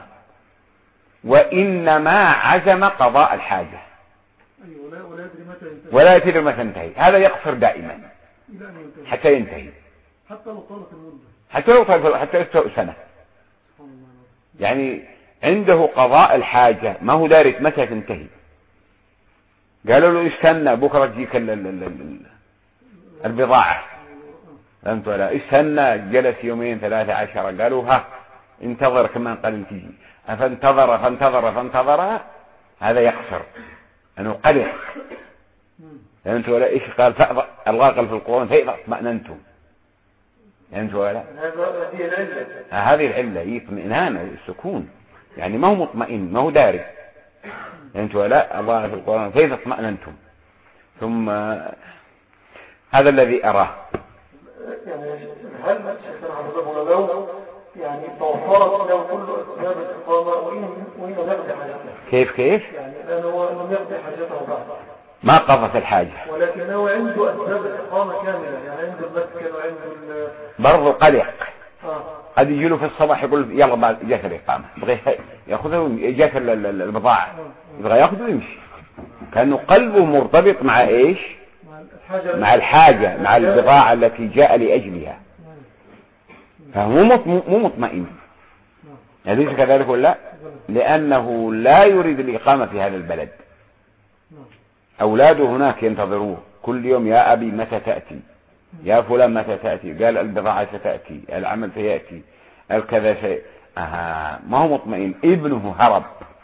وإنما عزم قضاء الحاجة ولا يدري متى تنتهي. هذا يقصر دائما حتى ينتهي، حتى لو طالت المدة، حتى لو طالت حتى يستوى سنة. يعني عنده قضاء الحاجة ما هو داري متى تنتهي. قالوا له استنى بكرة تجيك البضاعة، فهمت ولا؟ استنى، جلس يومين ثلاثة عشر، قالوا ها انتظر كمان قليل تجي، فانتظر فانتظر فانتظر. هذا يقصر انه قلق، فهمت ولا؟ ايش قال؟ الله قال في القرآن فإذا اطمأننتم، أنت ولا هذه العلة هذه العلة اطمئنان السكون، يعني ما هو مطمئن، ما هو داري. أنت ولا الله في القرآن كيف اطمأننتم، ثم هذا الذي أراه. يعني هل شيخنا حفظه لو يعني توفرت له كل أسباب الإقامة وإن وإن يقضي حاجته؟ كيف كيف؟ يعني الآن هو لم يقضي حاجته بعد، ما قضت الحاجة، ولكنه عنده أسباب الإقامة كاملة، يعني عنده المسكن وعنده برضو قلق. آه. قد يجي له في الصباح يقول يلا بعد جات الإقامة، يبغى يأخذه، جات البضاعة يبغى يأخذه ويمشي، كأنه قلبه مرتبط مع إيش؟ مع الحاجة، مع البضاعة التي جاء لأجلها، فهو مو مطمئن. أليس كذلك ولا لا؟ لأنه لا يريد الإقامة في هذا البلد. أولاده هناك ينتظروه كل يوم، يا أبي متى تأتي، يا فلان متى تأتي، قال البضاعة ستأتي، العمل سيأتي، الكذا شيء. آه ما هو مطمئن. ابنه هرب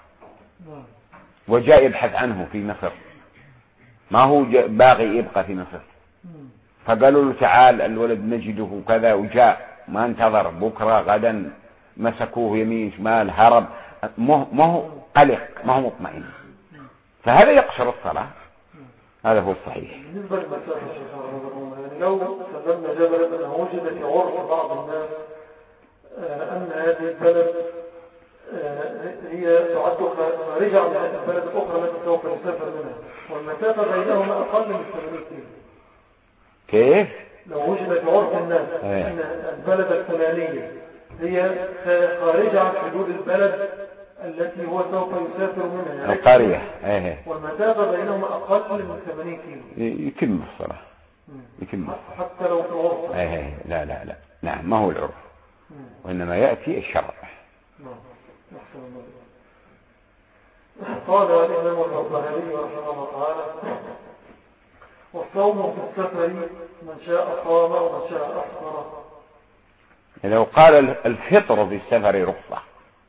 وجاء يبحث عنه في مصر، ما هو باغي يبقى في مصر، فقالوا له تعال الولد نجده كذا، وجاء ما انتظر، بكرة غدا مسكوه يمين شمال، هرب، ما هو قلق، ما هو مطمئن، فهذا يقصر الصلاة. هذا هو الصحيح. بالنسبة للمسافة يعني لو سلمنا جبلا أنه وجد في عرف بعض الناس أن هذه البلد هي تعد خارجة عن البلد الأخرى التي سوف يسافر منها، والمسافة بينهما أقل من ثمانين كيلو، كيف؟ لو وجد في عرف الناس أن البلد الفلانية هي خارجة عن حدود البلد التي هو سوف يسافر منها القرية، ايه، والمسافة بينهما أقل من ثمانين كيلو، يتم الصلاة، يتم الصلاة حتى لو في العرف. ايه لا لا لا نعم، ما هو العرف، وإنما يأتي الشرع. قال الإمام البخاري رحمه الله تعالى: والصوم في السفر من شاء صام ومن شاء أفطر. لو قال الفطر في السفر رخصة،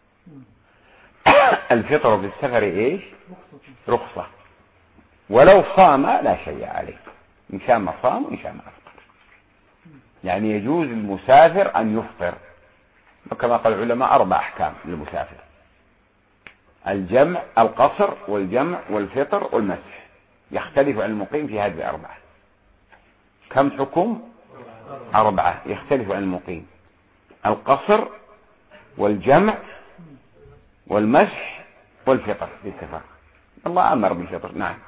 الفطر في السفر ايش؟ رخصة، ولو صام لا شيء عليه، إن شاء ما صام وإن شاء ما أفطر، يعني يجوز المسافر أن يفطر، وكما قال العلماء أربع أحكام للمسافر: الجمع، القصر، والجمع، والفطر، والمسح. يختلف عن المقيم في هذه الأربعة. كم حكم؟ أربعة يختلف عن المقيم: القصر، والجمع، والمسح، والفطر في السفر. الله أمر بالفطر. نعم.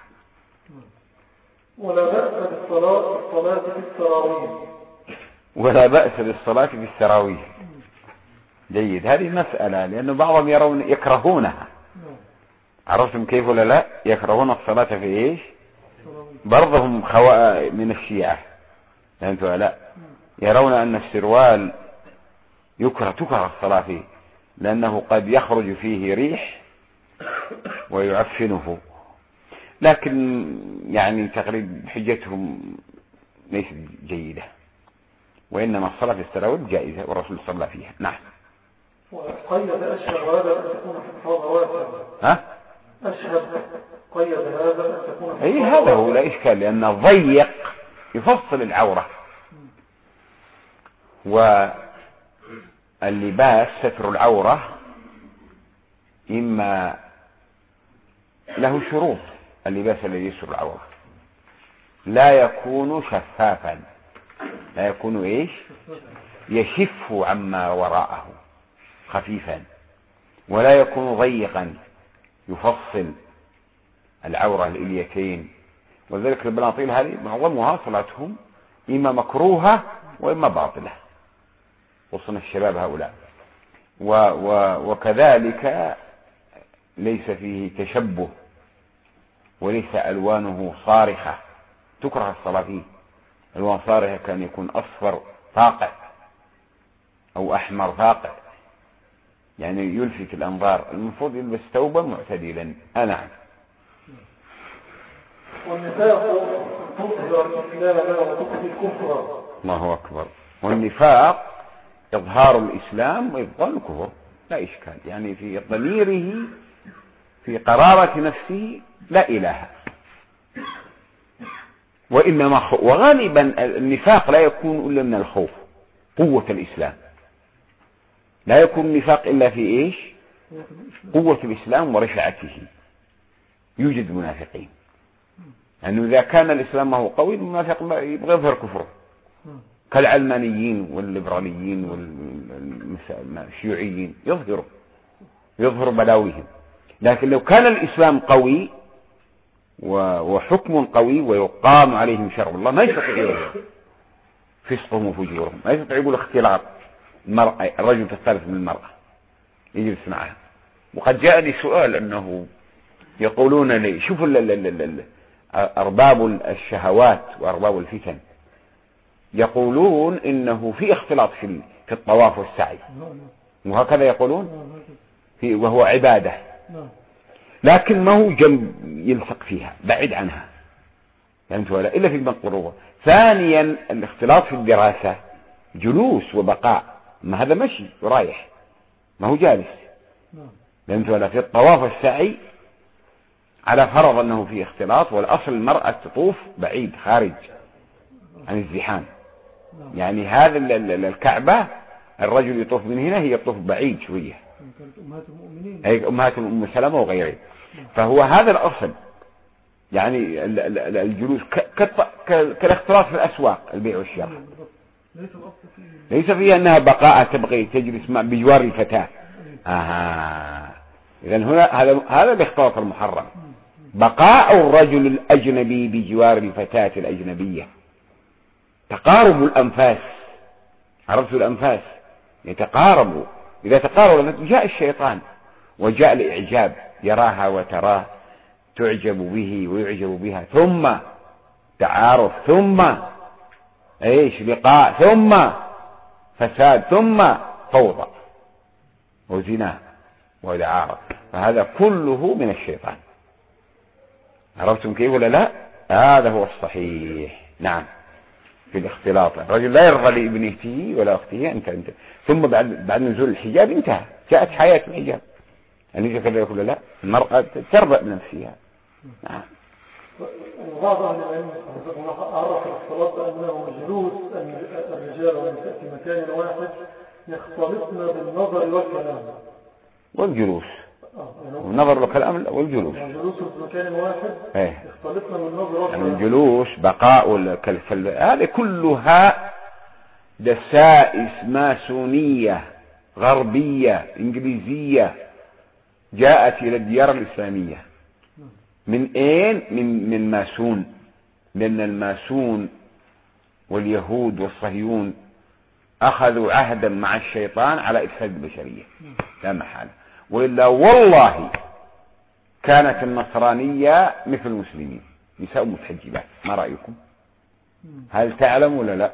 ولا بأس بالصلاة الصلاة في السراويل. ولا بأس بالصلاة في السراويل. جيد، هذه مسألة، لأن بعضهم يرون يكرهونها. عرفتم كيف ولا لا؟ يكرهون الصلاة في إيش؟ برضهم خواء من الشيعة، فهمتوا لا؟ يرون أن السروال يكره، تكره الصلاة فيه، لأنه قد يخرج فيه ريح ويعفنه، لكن يعني تقريب حجتهم ليست جيدة، وإنما الصلاة في السراويل جائزة والرسول صلى فيها. نعم. وقيد أشهد هذا أن تكون حفاظ واسع. ها؟ أشهد قيد هذا أن تكون حفاظ. أي هذا هو، لا إشكال، لأن الضيق يفصل العورة، واللباس ستر العورة إما له شروط. اللباس الذي يستر العورة لا يكون شفافا، لا يكون إيش؟ يشف عما وراءه خفيفا، ولا يكون ضيقا يفصل العورة الإليتين. وذلك البناطيل هذه معظمها صلاتهم إما مكروهة وإما باطلة، خصوصا الشباب هؤلاء. و و وكذلك ليس فيه تشبه، وليس ألوانه صارخة، تكره الصلاة فيه. ألوان صارخة كان يكون أصفر فاقع أو أحمر فاقع، يعني يلفت الأنظار. المفروض يلبس ثوبا معتدلا. نعم. والنفاق تظهر الإسلام وتخفي الكفر. الله أكبر. والنفاق إظهار الإسلام وإبطال الكفر، لا إشكال، يعني في ضميره، في قرارة نفسه لا إله، وإنما خ... وغالبا النفاق لا يكون إلا من الخوف. قوة الإسلام. لا يكون النفاق إلا في إيش؟ قوة الإسلام ورفعته. يوجد منافقين، لأنه إذا كان الإسلام ما هو قوي المنافق يبغى يظهر كفره، كالعلمانيين والليبراليين والشيوعيين يظهروا يظهر بلاويهم. لكن لو كان الإسلام قوي وحكم قوي ويقام عليهم شرع الله ما يستطيعون فسقهم وفجورهم، ما يستطيع يقول اختلاط المرأة، الرجل تختلف من المرأة يجلس معها. وقد جاء لي سؤال أنه يقولون لي شوفوا أرباب الشهوات وأرباب الفتن يقولون إنه في اختلاط في في الطواف والسعي، وهكذا يقولون في وهو عبادة، لكن ما هو جنب يلصق فيها بعيد عنها فهمت ولا إلا في المقربة. ثانيا الاختلاط في الدراسة جلوس وبقاء، ما هذا مشي ورايح ما هو جالس فهمت ولا. في الطواف والسعي على فرض أنه في اختلاط، والأصل المرأة تطوف بعيد خارج عن الزحام، يعني هذا الكعبة الرجل يطوف من هنا هي يطوف بعيد شوية، أي أمهات أم سلمة وغيره. فهو هذا الأصل، يعني الجلوس كالاختلاط في الأسواق البيع والشراء، ليس فيها أنها بقاء تبغي تجلس بجوار الفتاة. آه. إذن هنا هذا هذا الاختلاط المحرم، بقاء الرجل الأجنبي بجوار الفتاة الأجنبية، تقارب الأنفاس، عرفت الأنفاس يتقاربوا، إذا تقاربوا جاء الشيطان وجاء الإعجاب، يراها وتراه تعجب به ويعجب بها، ثم تعارف، ثم ايش لقاء، ثم فساد، ثم فوضى وزنا ودعارة، فهذا كله من الشيطان. عرفتم كيف ولا لا؟ هذا هو الصحيح. نعم في الاختلاط، الرجل لا يرضى لابنته ولا اخته انت انت ثم بعد بعد نزول الحجاب انتهى، جاءت حياة الحجاب. أليس كذا يقول لا؟ المرأة تربأ بنفسها. نعم. بعض أهل العلم عرف الاختلاط بأنه جلوس الرجال والنساء في مكان واحد يختلطن بالنظر والكلام والجلوس، النظر والكلام والجلوس، الجلوس في مكان واحد يختلطن بالنظر والكلام، يعني الجلوس بقاء والكلفل، هذه كلها دسائس ماسونية غربية إنجليزية جاءت إلى الديار الإسلامية. من أين؟ من من ماسون، لأن الماسون واليهود والصهيون أخذوا عهدا مع الشيطان على إفساد البشرية لا محالة، وإلا والله كانت النصرانية مثل المسلمين نساء متحجبات. ما رأيكم؟ هل تعلم ولا لا؟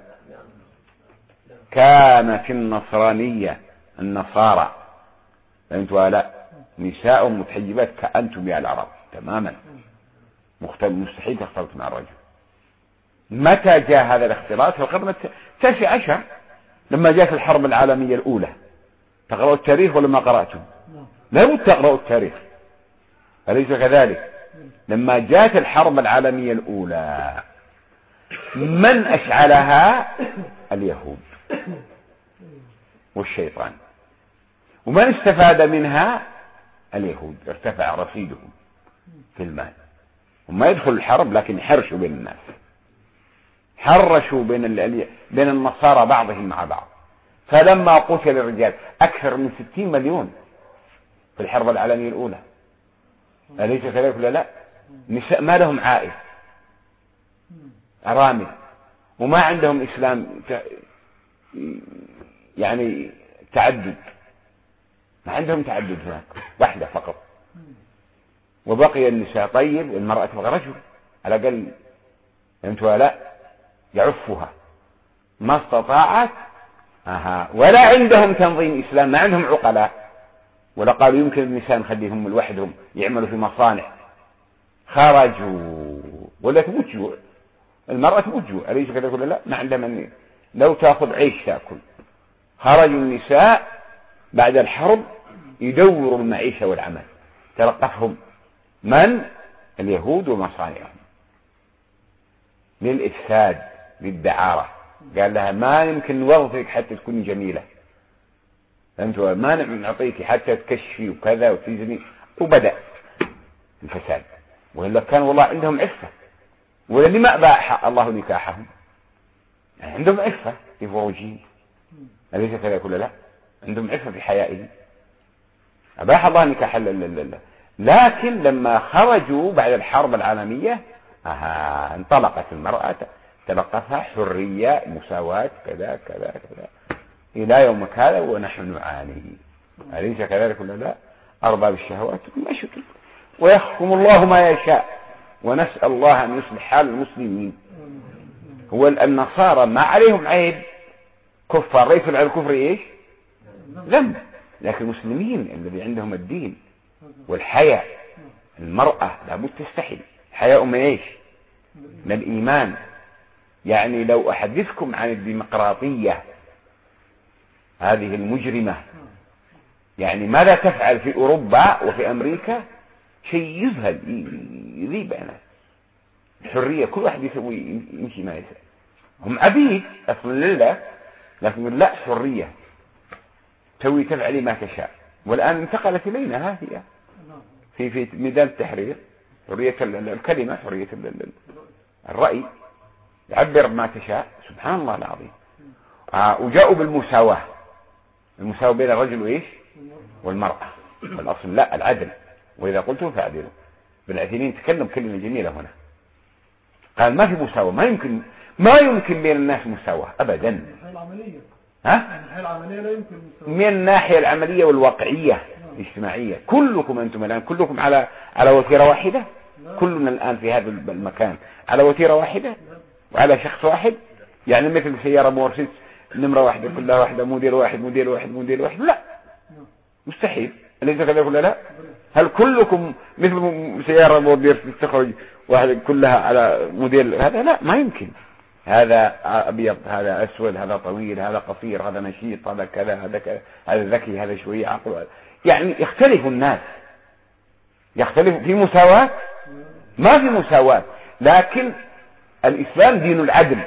كانت النصرانية النصارى فهمتوا لا نساء متحجبات كأنتم يا العرب تماما، مستحيل تختلط مع الرجل. متى جاء هذا الاختلاط؟ في القرن التاسع عشر لما جاءت الحرب العالمية الأولى. تقرأوا التاريخ ولا ما قرأتم؟ لا بد تقرأوا التاريخ، أليس كذلك؟ لما جاءت الحرب العالمية الأولى من أشعلها؟ اليهود والشيطان. ومن استفاد منها؟ اليهود، ارتفع رصيدهم في المال. وما يدخل الحرب لكن حرشوا بين الناس، حرشوا بين بين النصارى بعضهم مع بعض. فلما قتل الرجال أكثر من ستين مليون في الحرب العالمية الأولى، أليس كذلك ولا لا؟ نساء ما لهم عائل، أرامل، وما عندهم إسلام يعني تعدد، ما عندهم تعدد هناك، واحدة فقط. وبقي النساء طيب، المرأة تبغى رجل على الأقل فهمت ولا لا؟ يعفها ما استطاعت. أها. ولا عندهم تنظيم إسلام، ما عندهم عقلاء، ولا قالوا يمكن النساء نخليهم لوحدهم يعملوا في مصانع. خرجوا ولا تموت جوع، المرأة تموت جوع، أليس كذا ولا لا؟ ما عندها من لو تأخذ عيش تأكل. خرجوا النساء بعد الحرب يدوروا المعيشة والعمل، تلقفهم من؟ اليهود ومصانعهم للإفساد للدعارة. قال لها ما يمكن نوظفك حتى تكوني جميلة، فهمتوا؟ ما نعطيك حتى تكشفي وكذا وتجري. وبدأ الفساد. وإلا كان والله عندهم عفة، وللي ما أباح الله نكاحهم يعني عندهم عفة في فروجهم، أليس كذا؟ كل لا عندهم عفة في حيائهم، أباح الله نكاح. لكن لما خرجوا بعد الحرب العالمية آه انطلقت المرأة، تلقفها حرية مساواة كذا كذا كذا إلى يومك هذا ونحن نعاني، أليس كذلك ولا لا؟ أرباب الشهوات ما شكل، ويحكم الله ما يشاء، ونسأل الله أن يصلح حال المسلمين. هو النصارى ما عليهم عيب، كفار ليسوا على الكفر إيش؟ ذنب، لكن المسلمين الذي عندهم الدين والحياء، المرأة لابد تستحي. حياء من إيش؟ من الإيمان. يعني لو أحدثكم عن الديمقراطية هذه المجرمة، يعني ماذا تفعل في أوروبا وفي أمريكا؟ شيء يذهل يذيب أنا الحرية، كل واحد يسوي يمشي ما يسوي، هم عبيد أصلا لله، لكن لا حرية، تسوي تفعلي ما تشاء. والآن انتقلت إلينا، ها هي في في ميدان التحرير، حرية الكلمة، حرية الرأي، يعبر ما تشاء. سبحان الله العظيم. آه وجاءوا بالمساواة، المساواة بين الرجل وإيش؟ والمرأة. والأصل لا، العدل، وإذا قلتم فاعدلوا. بالعثيمين تكلم كلمة جميلة هنا، قال ما في مساواة، ما يمكن ما يمكن بين الناس مساواة أبدا. من الناحية العملية، ها؟ من العملية لا يمكن مساواة. من الناحية العملية والواقعية الاجتماعية، كلكم أنتم الآن كلكم على على وتيرة واحدة، كلنا الآن في هذا المكان على وتيرة واحدة وعلى شخص واحد. يعني مثل سيارة مورسيس نمرة واحدة كلها واحدة، موديل واحد موديل واحد موديل واحد، لا مستحيل. أليس كذلك ولا لا؟ هل كلكم مثل سيارة مورسيس تخرج واحدة كلها على موديل هذا؟ لا، ما يمكن. هذا أبيض، هذا أسود، هذا طويل، هذا قصير، هذا نشيط، هذا كذا، هذا كذا، هذا ذكي، هذا شوية عقل. يعني يختلف الناس، يختلف. في مساواة؟ ما في مساواة. لكن الإسلام دين العدل،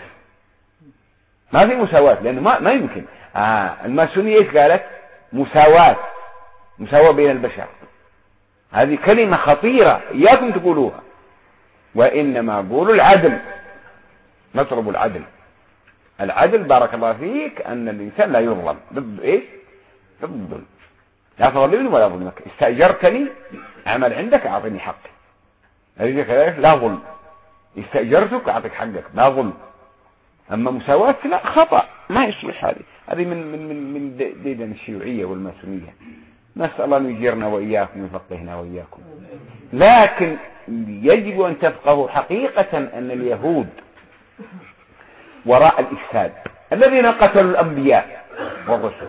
ما في مساواة، لأنه ما ما يمكن. آه الماسونية إيش قالت؟ مساواة، مساواة بين البشر. هذه كلمة خطيرة إياكم تقولوها، وإنما قولوا العدل، نطلب العدل. العدل بارك الله فيك أن الإنسان لا يظلم. ضد إيش؟ ضد الظلم. لا تظلمني ولا أظلمك. استأجرتني عمل عندك أعطيني حقي، أليس كذلك؟ لا ظلم. استأجرتك أعطيك حقك، لا ظلم. أما مساواة لا، خطأ، ما يصلح. هذه هذه من من من من ديدن الشيوعية والماسونية. نسأل الله أن يجيرنا وإياكم ويفقهنا وإياكم. لكن يجب أن تفقهوا حقيقة أن اليهود وراء الإفساد، الذين قتلوا الأنبياء والرسل،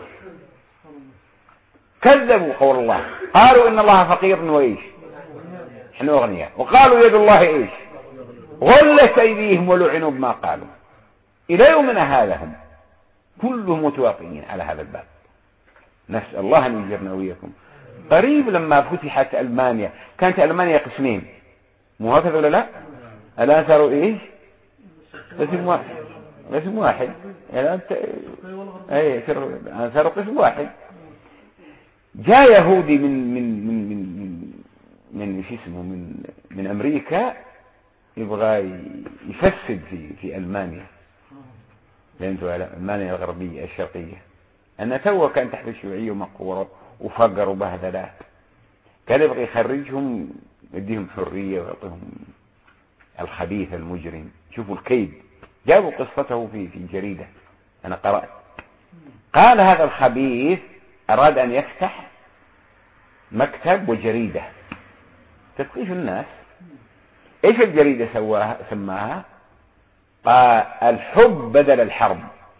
كذبوا قول الله، قالوا إن الله فقير وإيش؟ نحن أغنياء. وقالوا يد الله إيش؟ غلت أيديهم ولعنوا بما قالوا. إلى يومنا هذا هم كلهم متواطئين على هذا الباب. نسأل الله أن يجرنا وإياكم. قريب لما فتحت ألمانيا، كانت ألمانيا قسمين، مو هكذا ولا لا؟ الآن صاروا إيش؟ قسم واحد، قسم واحد. الآن أي صاروا قسم واحد. جاء يهودي من من من من من من اسمه من من أمريكا يبغى يفسد في في ألمانيا، فهمتوا؟ ألمانيا الغربية الشرقية، أن تو كان تحت الشيوعية ومقورة وفقر وبهذلات، كان يبغى يخرجهم، يديهم حرية ويعطيهم الخبيث المجرم. شوفوا الكيد. جابوا قصته في في جريدة أنا قرأت. قال هذا الخبيث أراد أن يفتح مكتب وجريدة تثقيف الناس. إيش الجريدة سواها سماها؟ قال الحب بدل الحرب.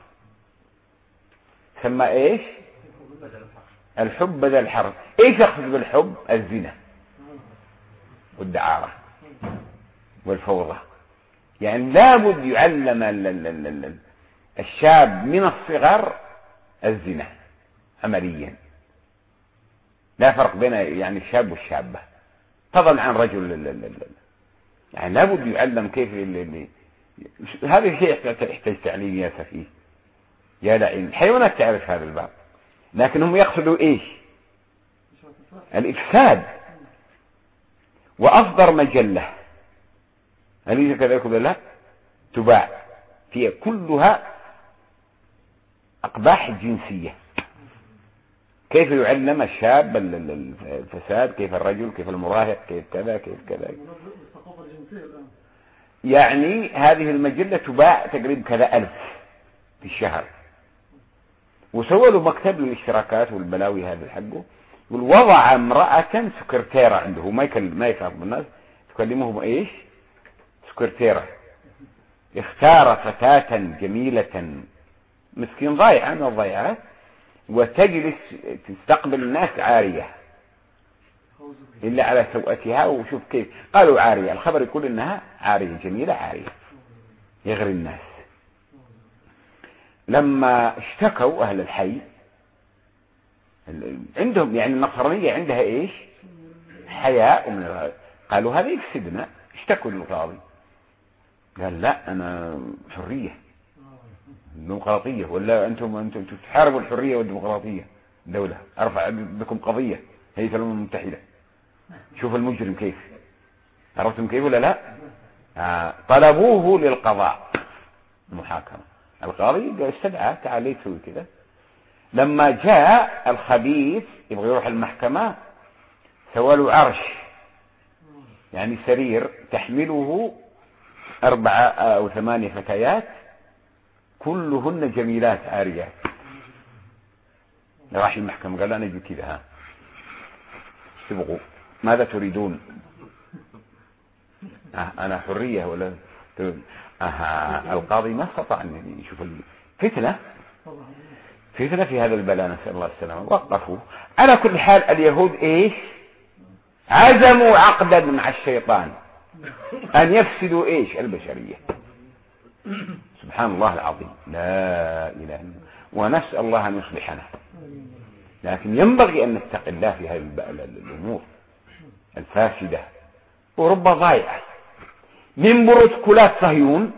سمى إيش؟ الحب بدل الحرب. إيش يقصد بالحب؟ الزنا والدعارة والفوضى. يعني لابد يعلم الشاب من الصغر الزنا عمليا. لا فرق بين يعني الشاب والشابة، فضلا عن رجل. يعني لابد يعلم كيف هذا شيء يحتاج تعليم يا سفيه يا لعين. الحيوانات تعرف هذا الباب، لكنهم يقصدوا إيش؟ الإفساد. وأصدر مجلة أليس كذلك ولا لا؟ تباع فيها كلها أقباح جنسية، كيف يعلم الشاب الفساد، كيف الرجل، كيف المراهق، كيف كذا كيف كذا. يعني هذه المجلة تباع تقريبا كذا ألف في الشهر، وسوى له مكتب للاشتراكات والبلاوي هذا حقه. ووضع امرأة سكرتيرة عنده، ما يكلم ما يخاطب الناس، تكلمهم ايش؟ سكرتيرة. اختار فتاة جميلة مسكين ضايعة من الضيعات، وتجلس تستقبل الناس عارية إلا على سوءتها. وشوف كيف قالوا عارية، الخبر يقول إنها عارية جميلة عارية، يغري الناس. لما اشتكوا أهل الحي عندهم، يعني النصرانية عندها إيش؟ حياء من الغاية. قالوا هذا يفسدنا، اشتكوا للقاضي، قال لا أنا حرية ديمقراطية، ولا أنتم أنتم تحاربوا الحرية والديمقراطية دولة، أرفع بكم قضية هي في الأمم المتحدة. شوف المجرم كيف، عرفتم كيف ولا لا؟ آه. طلبوه للقضاء المحاكمة، القاضي استدعى تعال ليه تسوي كذا. لما جاء الخبيث يبغى يروح المحكمة، سوى له عرش، يعني سرير تحمله أربعة أو ثمانية فتيات كلهن جميلات عاريات. راح المحكمة قال أنا أجي كذا، ها تبغوا ماذا تريدون؟ آه أنا حرية ولا آه. القاضي ما استطاع أن يشوف الفتنة، فتنة في هذا البلاء، نسأل الله السلامة. وقفوا. على كل حال اليهود إيش؟ عزموا عقدا مع الشيطان أن يفسدوا إيش؟ البشرية. سبحان الله العظيم، لا إله إلا الله. ونسأل الله أن يصلحنا، لكن ينبغي أن نتقي الله في هذه الأمور الفاسدة. ورب ضايع من بروتوكولات صهيون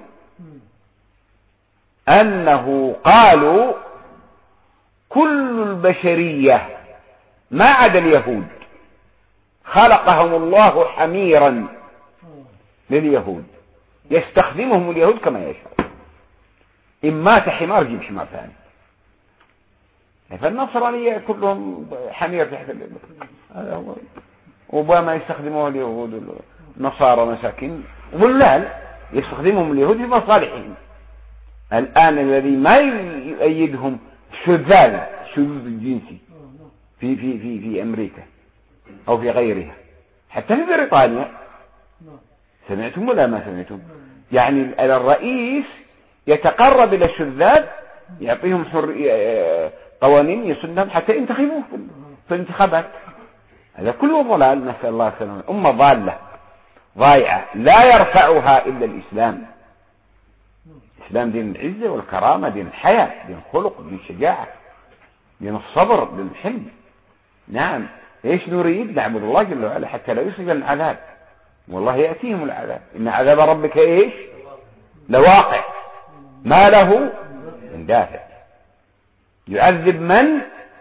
أنه قالوا كل البشرية ما عدا اليهود خلقهم الله حميرا لليهود، يستخدمهم اليهود كما يشاء. إن مات حمار جيب حمار ثاني. فالنصرانية كلهم حمير تحت هذا هو. وبما يستخدموه اليهود النصارى مساكين، ظلال يستخدمهم اليهود في مصالحهم. الآن الذي ما يؤيدهم شذاذ الشذوذ الجنسي في في في في أمريكا أو في غيرها، حتى في بريطانيا. سمعتم ولا ما سمعتم؟ يعني الرئيس يتقرب إلى الشذاذ، يعطيهم حر قوانين يسنهم حتى ينتخبوه في الانتخابات. هذا كله ضلال، نسأل الله السلامة. أمة ضالة ضايعة لا يرفعها إلا الإسلام. الإسلام دين العزة والكرامة، دين الحياة، دين الخلق، دين الشجاعة، دين الصبر، دين الحلم. نعم. إيش نريد؟ نعبد الله جل وعلا حتى لا يصيب العذاب، والله يأتيهم العذاب. إن عذاب ربك إيش؟ لواقع ما له من دافع. يعذب من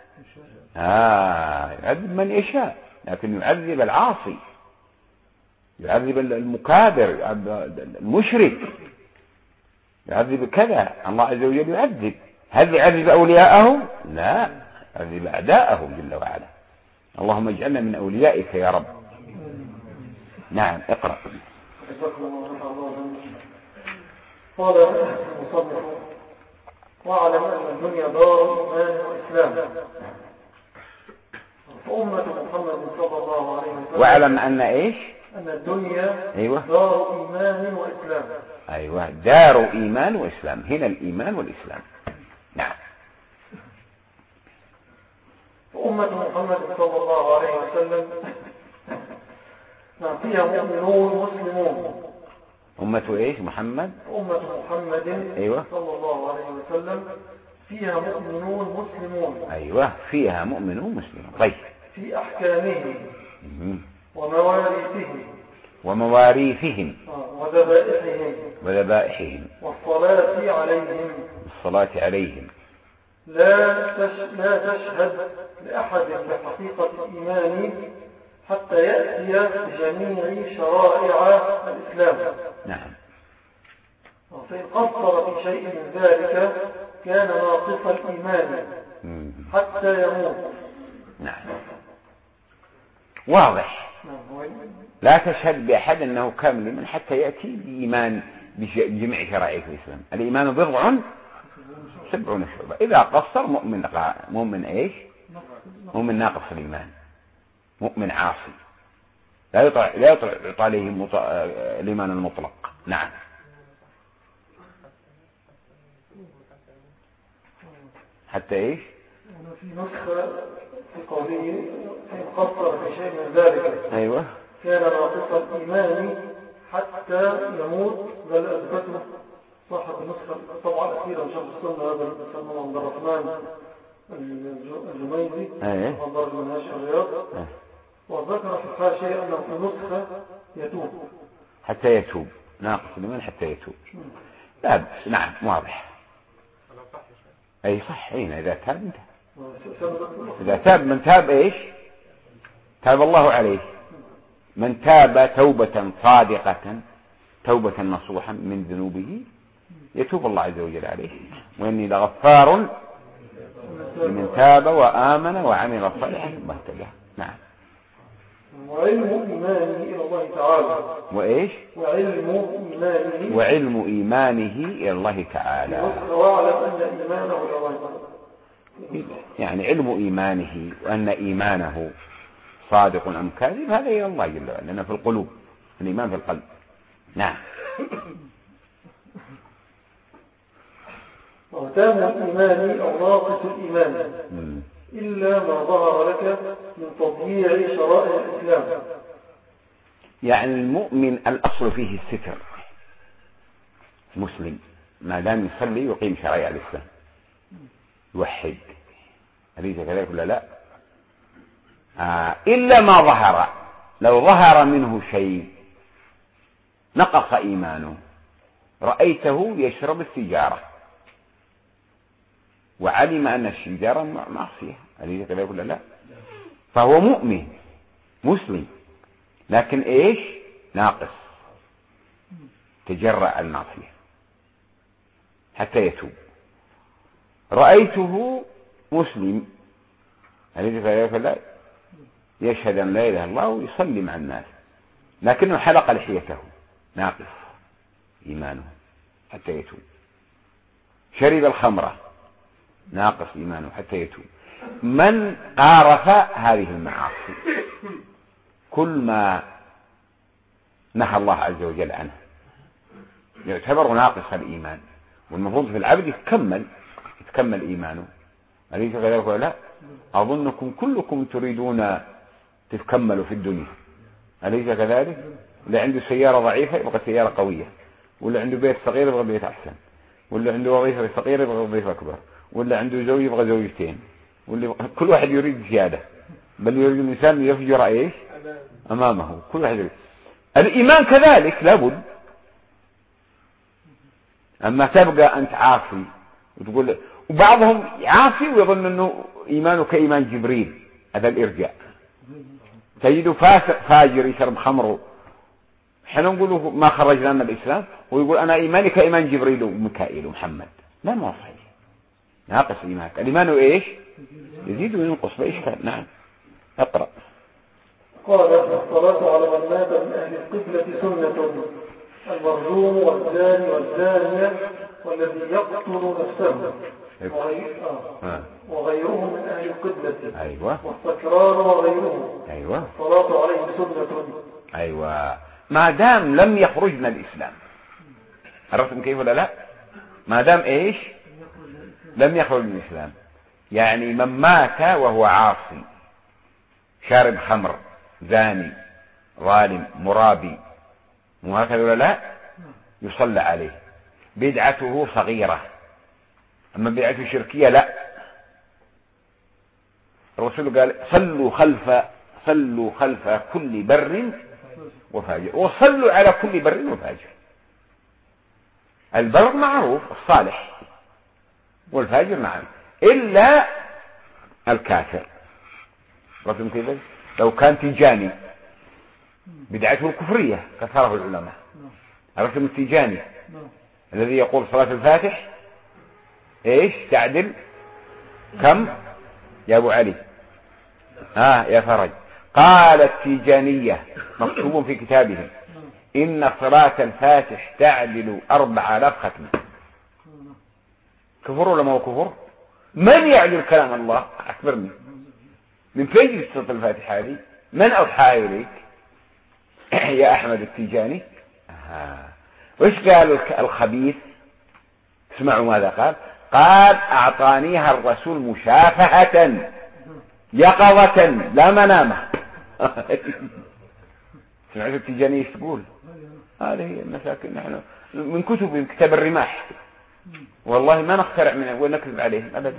آه يعذب من يشاء، لكن يعذب العاصي، يعذب المكابر، يعذب المشرك، يعذب كذا. الله عز وجل يعذب. هل يعذب أولياءه؟ لا، يعذب أعداءه جل وعلا. اللهم اجعلنا من أوليائك يا رب. نعم. اقرأ. قال المصنف: واعلم أن الدنيا دار إيمان وإسلام، وأمة محمد صلى الله عليه وسلم. واعلم أن إيش؟ أن الدنيا أيوة. دار إيمان وإسلام. أيوة، دار إيمان وإسلام. هنا الإيمان والإسلام. نعم. وأمة محمد صلى الله عليه وسلم فيها مؤمنون مسلمون. أمة إيش؟ محمد. أمة محمد أيوة. صلى الله عليه وسلم فيها مؤمنون مسلمون. أيوة، فيها مؤمنون مسلمون. طيب. في أحكامهم ومواريثهم ومواريثهم وذبائحهم وذبائحهم والصلاة عليهم الصلاة عليهم لا تش... لا تشهد لأحد بحقيقة الإيمان حتى يأتي بجميع شرائع الإسلام. نعم. فإن قصر في شيء من ذلك كان ناقص الإيمان حتى يموت. نعم واضح. لا تشهد بأحد أنه كامل من حتى يأتي بإيمان بجميع شرائع الإسلام. الإيمان بضع سبعون شعبة. إذا قصر مؤمن مؤمن إيش؟ مؤمن ناقص الإيمان، مؤمن عاصي لا يطع لا يطع عليه مط... الإيمان المطلق. نعم. حتى إيش؟ في نسخة في قوله فإن قصر في شيء من ذلك أيوة كان ناقص الإيمان حتى يموت. بل أثبته صاحب النسخة الطبعة الأخيرة من شرح السنة هذا المسمى عبد الرحمن الجميزي مصدر المنهاج الرياض، وذكر في الحاشية أنه في نسخة يتوب حتى يتوب ناقص الإيمان حتى يتوب. لا بس. نعم واضح. أي صح. هنا إذا تاب انتهى. إذا تاب من تاب إيش؟ تاب الله عليه. من تاب توبة صادقة توبة نصوحا من ذنوبه يتوب الله عز وجل عليه. وإني لغفار لمن تاب وآمن وعمل صالحا واهتدى. نعم. وعلم إيمانه إلى الله تعالى. وإيش؟ وعلم إيمانه وعلم إيمانه إلى الله تعالى. وأعلم أن إيمانه إلى الله تعالى. يعني علم إيمانه وأن إيمانه صادق أم كاذب هذا إلى الله جل وعلا، لأنه في القلوب. الإيمان في القلب. نعم. وتام الإيمان أو ناقص الإيمان إلا ما ظهر لك من تضييع شرائع الإسلام. يعني المؤمن الأصل فيه الستر. مسلم ما دام يصلي يقيم شرائع الإسلام يوحد. أليس كذلك ولا لا؟ آه إلا ما ظهر. لو ظهر منه شيء نقص إيمانه. رأيته يشرب السيجارة وعلم أن السيجارة معصية. أليس كذلك ولا لا؟ فهو مؤمن مسلم لكن إيش؟ ناقص تجرأ المعصية حتى يتوب. رأيته مسلم أليس كذلك ولا لا؟ يشهد أن لا إله إلا الله ويصلي مع الناس لكنه حلق لحيته ناقص إيمانه حتى يتوب. شرب الخمرة ناقص إيمانه حتى يتوب. من قارف هذه المعاصي كل ما نهى الله عز وجل عنه يعتبر ناقص الإيمان. والمفروض في العبد يتكمل يتكمل إيمانه. أليس كذلك ولا لا؟ أظنكم كلكم تريدون تتكملوا في الدنيا. أليس كذلك؟ اللي عنده سيارة ضعيفة يبغى سيارة قوية، واللي عنده بيت صغير يبغى بيت أحسن، واللي عنده وظيفة صغيرة يبغى وظيفة أكبر، واللي عنده زوج يبغى زوجتين، واللي كل واحد يريد زيادة. بل يريد الإنسان يفجر إيش أمامه. كل واحد يريد. الإيمان كذلك لابد. أما تبقى أنت عاصي وتقول، وبعضهم عاصي ويظن أنه إيمانه كإيمان جبريل. هذا الإرجاء. تجده فاسق فاجر يشرب خمره، حين نقوله ما خرجنا من الإسلام ويقول أنا إيماني كإيمان جبريل وميكائيل ومحمد. لا ما صحيح. ناقص إيمانك. الإيمان إيش؟ يزيد وينقص بإشكال. نعم. اقرأ. قال الصلاة على من مات من أهل القبلة سنة. المرجوم والزاني والزانية والذي يقتل نفسه وغيرهم من أهل القبلة. أيوة. والسكران وغيرهم. أيوة. الصلاة عليه سنة. أيوة. ما دام لم يخرجنا الإسلام. عرفتم كيف ولا لا؟ ما دام إيش؟ لم يخرج من الإسلام. يعني من مات وهو عاصي شارب خمر زاني ظالم مرابي وهكذا ولا لا؟ يصلى عليه. بدعته صغيرة. أما بدعته شركية لا. الرسول قال صلوا خلف صلوا خلف كل بر وفاجر وصلوا على كل بر وفاجر. البر معروف الصالح والفاجر نعم، إلا الكافر. رسم كيف لو كان تيجاني بدعته كفرية كثره العلماء. الرسم التيجاني الذي يقول صلاة الفاتح ايش تعدل كم يا ابو علي؟ ها آه يا فرج. قال التيجانية مكتوب في كتابهم إن صلاة الفاتح تعدل أربع آلاف ختمة. كفر ولا ما هو كفر؟ من يعدل كلام الله؟ أخبرني من فين جبت صلاة الفاتح هذه؟ من أوحى إليك يا أحمد التيجاني؟ آه. وإيش قال الخبيث؟ اسمعوا ماذا قال. قال أعطانيها الرسول مشافهة يقظة لا منامة. سمعت التيجاني ايش تقول؟ هذه هي المساكين. نحن من كتب كتاب الرماح والله ما نخترع منه ونكذب عليهم أبدا.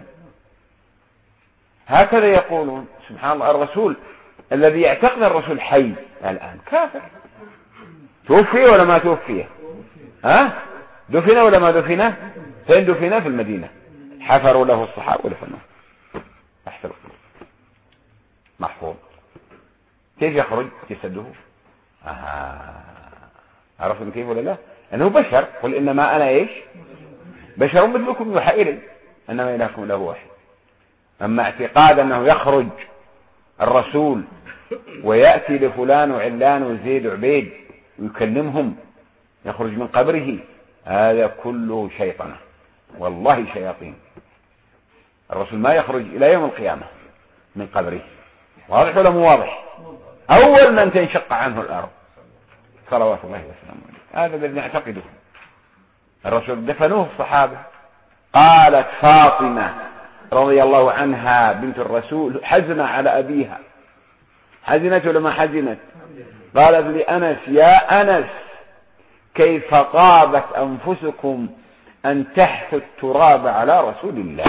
هكذا يقولون. سبحان الله. الرسول الذي يعتقد الرسول حي الآن كافر. توفي ولا ما توفي؟ ها دفن ولا ما دفن؟ فين دفن؟ في المدينة. حفروا له الصحابة ودفنوه تحت الأرض محفوظ. كيف يخرج جسده؟ آه. عرفتم كيف ولا لا؟ أنه بشر. قل إنما أنا إيش بشر مثلكم يوحى إلي أنما إلهكم إله واحد. أما اعتقاد أنه يخرج الرسول ويأتي لفلان وعلان وزيد وعبيد ويكلمهم يخرج من قبره، هذا كله شيطنة والله شياطين. الرسول ما يخرج إلى يوم القيامة من قبره. واضح ولا مو واضح؟ أول من تنشق عنه الأرض صلوات الله وسلامه عليه. هذا الذي نعتقده. الرسول دفنوه الصحابة. قالت فاطمة رضي الله عنها بنت الرسول حزن على أبيها. حزنت ولا ما حزنت؟ قالت لأنس يا أنس كيف طابت أنفسكم أن تحثوا التراب على رسول الله.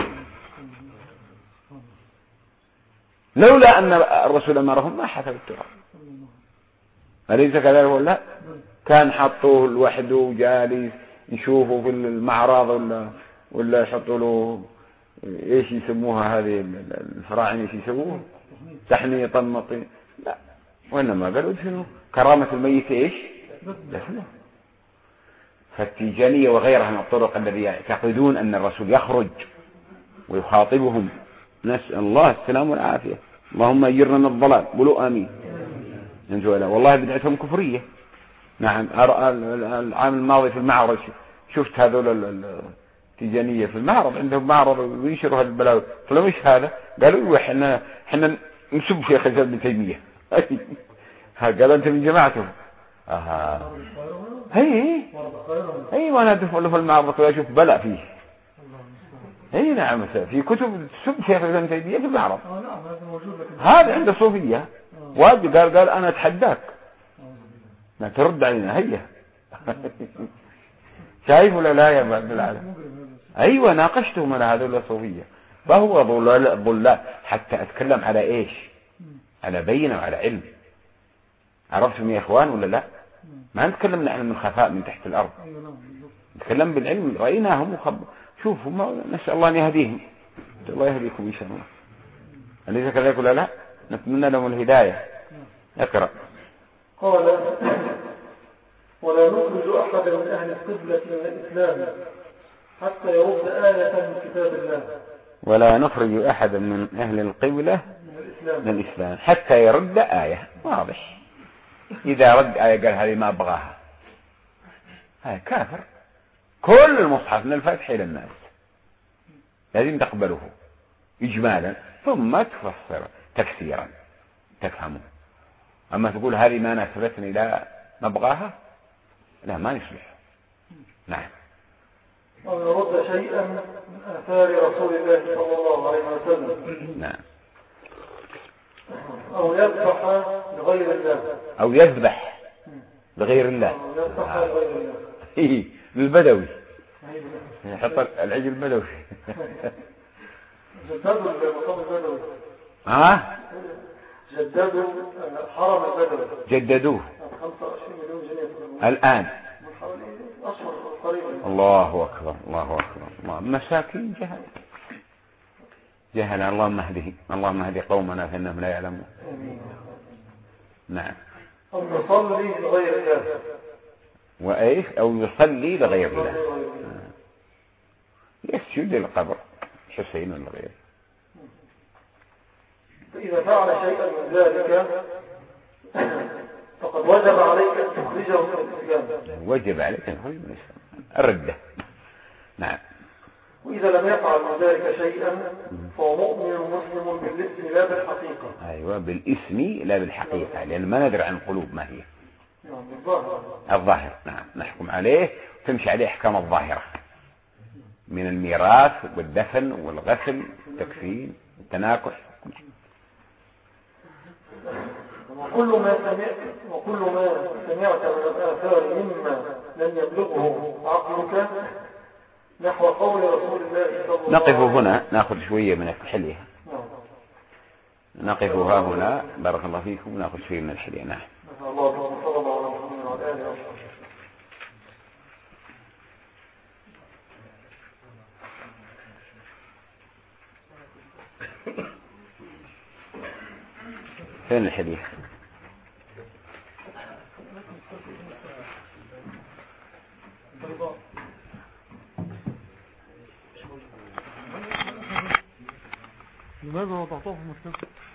لولا أن الرسول أمرهم ما حثوا التراب. أليس كذلك ولا؟ كان حطوه لوحده وجالس يشوفوا في المعرض ولا ولا يحطوا له ايش يسموها هذه الفراعنه ايش يسموه؟ تحنية طمطي. لا، وانما قالوا ادفنوا كرامة الميت ايش؟ دفنه. فالتيجانية وغيرها من الطرق الذي يعتقدون ان الرسول يخرج ويخاطبهم. نسأل الله السلام والعافية. اللهم اجرنا من الضلال. قولوا امين. والله بدعتهم كفرية. نعم. العام الماضي في المعرض شفت هذول التيجانية في المعرض عندهم معرض وينشروا هذا البلاوي. قالوا ايش هذا؟ قالوا احنا احنا نسب شيخ الاسلام ابن تيمية. قال انت من جماعتهم. اها هي هي وانا ادخل له في المعرض واشوف بلاء فيه. اي نعم في كتب تسب شيخ الاسلام ابن تيمية في المعرض. هذا عند الصوفية. واحد قال قال انا اتحداك ما ترد علينا. هي شايف ولا لا يا عبد العالم؟ ايوه ناقشتهم على هذول الصوفية. فهو ضلال ضلال حتى اتكلم على ايش؟ على بينة وعلى علم. عرفتم يا اخوان ولا لا؟ ما نتكلم نحن من خفاء من تحت الارض. نتكلم بالعلم. رايناهم وخب شوفوا ما... نسال الله ان يهديهم. الله يهديكم ان شاء الله. أليس كذلك ولا لا؟ نتمنى لهم الهداية. اقرأ. قال ولا نخرج أحد من أهل القبلة من الإسلام حتى يرد آية من كتاب الله. ولا نخرج أحد من أهل القبلة من الإسلام حتى يرد آية. واضح. إذا رد آية قال هذه ما أبغاها هذا كافر. كل المصحف من الفتح إلى الناس لازم تقبله إجمالا ثم تفسر تفسيرا تفهمه. أما تقول هذه ما ناسبتني لا نبغاها لا ما نصلح. نعم. أو يرد شيئا من آثار رسول الله صلى الله عليه وسلم. نعم. أو يذبح لغير الله. أو يذبح لغير الله. أو يذبح لغير الله. إيه للبدوي. يحط العجل البدوي. جددوا المقام البدوي. ها؟ جددوا الحرم البدوي. جددوه. خمسة وعشرين مليون جنيه. الآن. قريب. الله أكبر الله أكبر الله. مساكين جهل جهل اللهم اهده اللهم اهدي قومنا فإنهم لا يعلمون. نعم. أو يصلي لغير الله. وإيش أو يصلي لغير الله. يسجد للقبر حسين ولا غيره. فإذا فعل شيئا من ذلك فقد وجب عليك أن تخرجه من الإسلام. وجب عليك أن تخرجه من الإسلام الردة. نعم. وإذا لم يفعل من ذلك شيئا فهو مؤمن مسلم بالاسم لا بالحقيقة. أيوة بالاسم لا بالحقيقة لأن ما ندري عن القلوب ما هي. نعم الظاهر. الظاهر نعم نحكم عليه تمشي عليه أحكام الظاهرة من الميراث والدفن والغسل والتكفين والتناكح. وكل ما سمعت وكل ما سمعت من الآثار مما لم يبلغه عقلك نحو قول رسول الله صلى الله عليه وسلم. نقف هنا ناخذ شوية من الحلية. نقف ها هنا بارك الله فيكم وناخذ شوية من الحلية. نعم. الله صلى الله عليه وسلم وعلى آله وصحبه. فين الحديث؟ لماذا وضعته في المكتب؟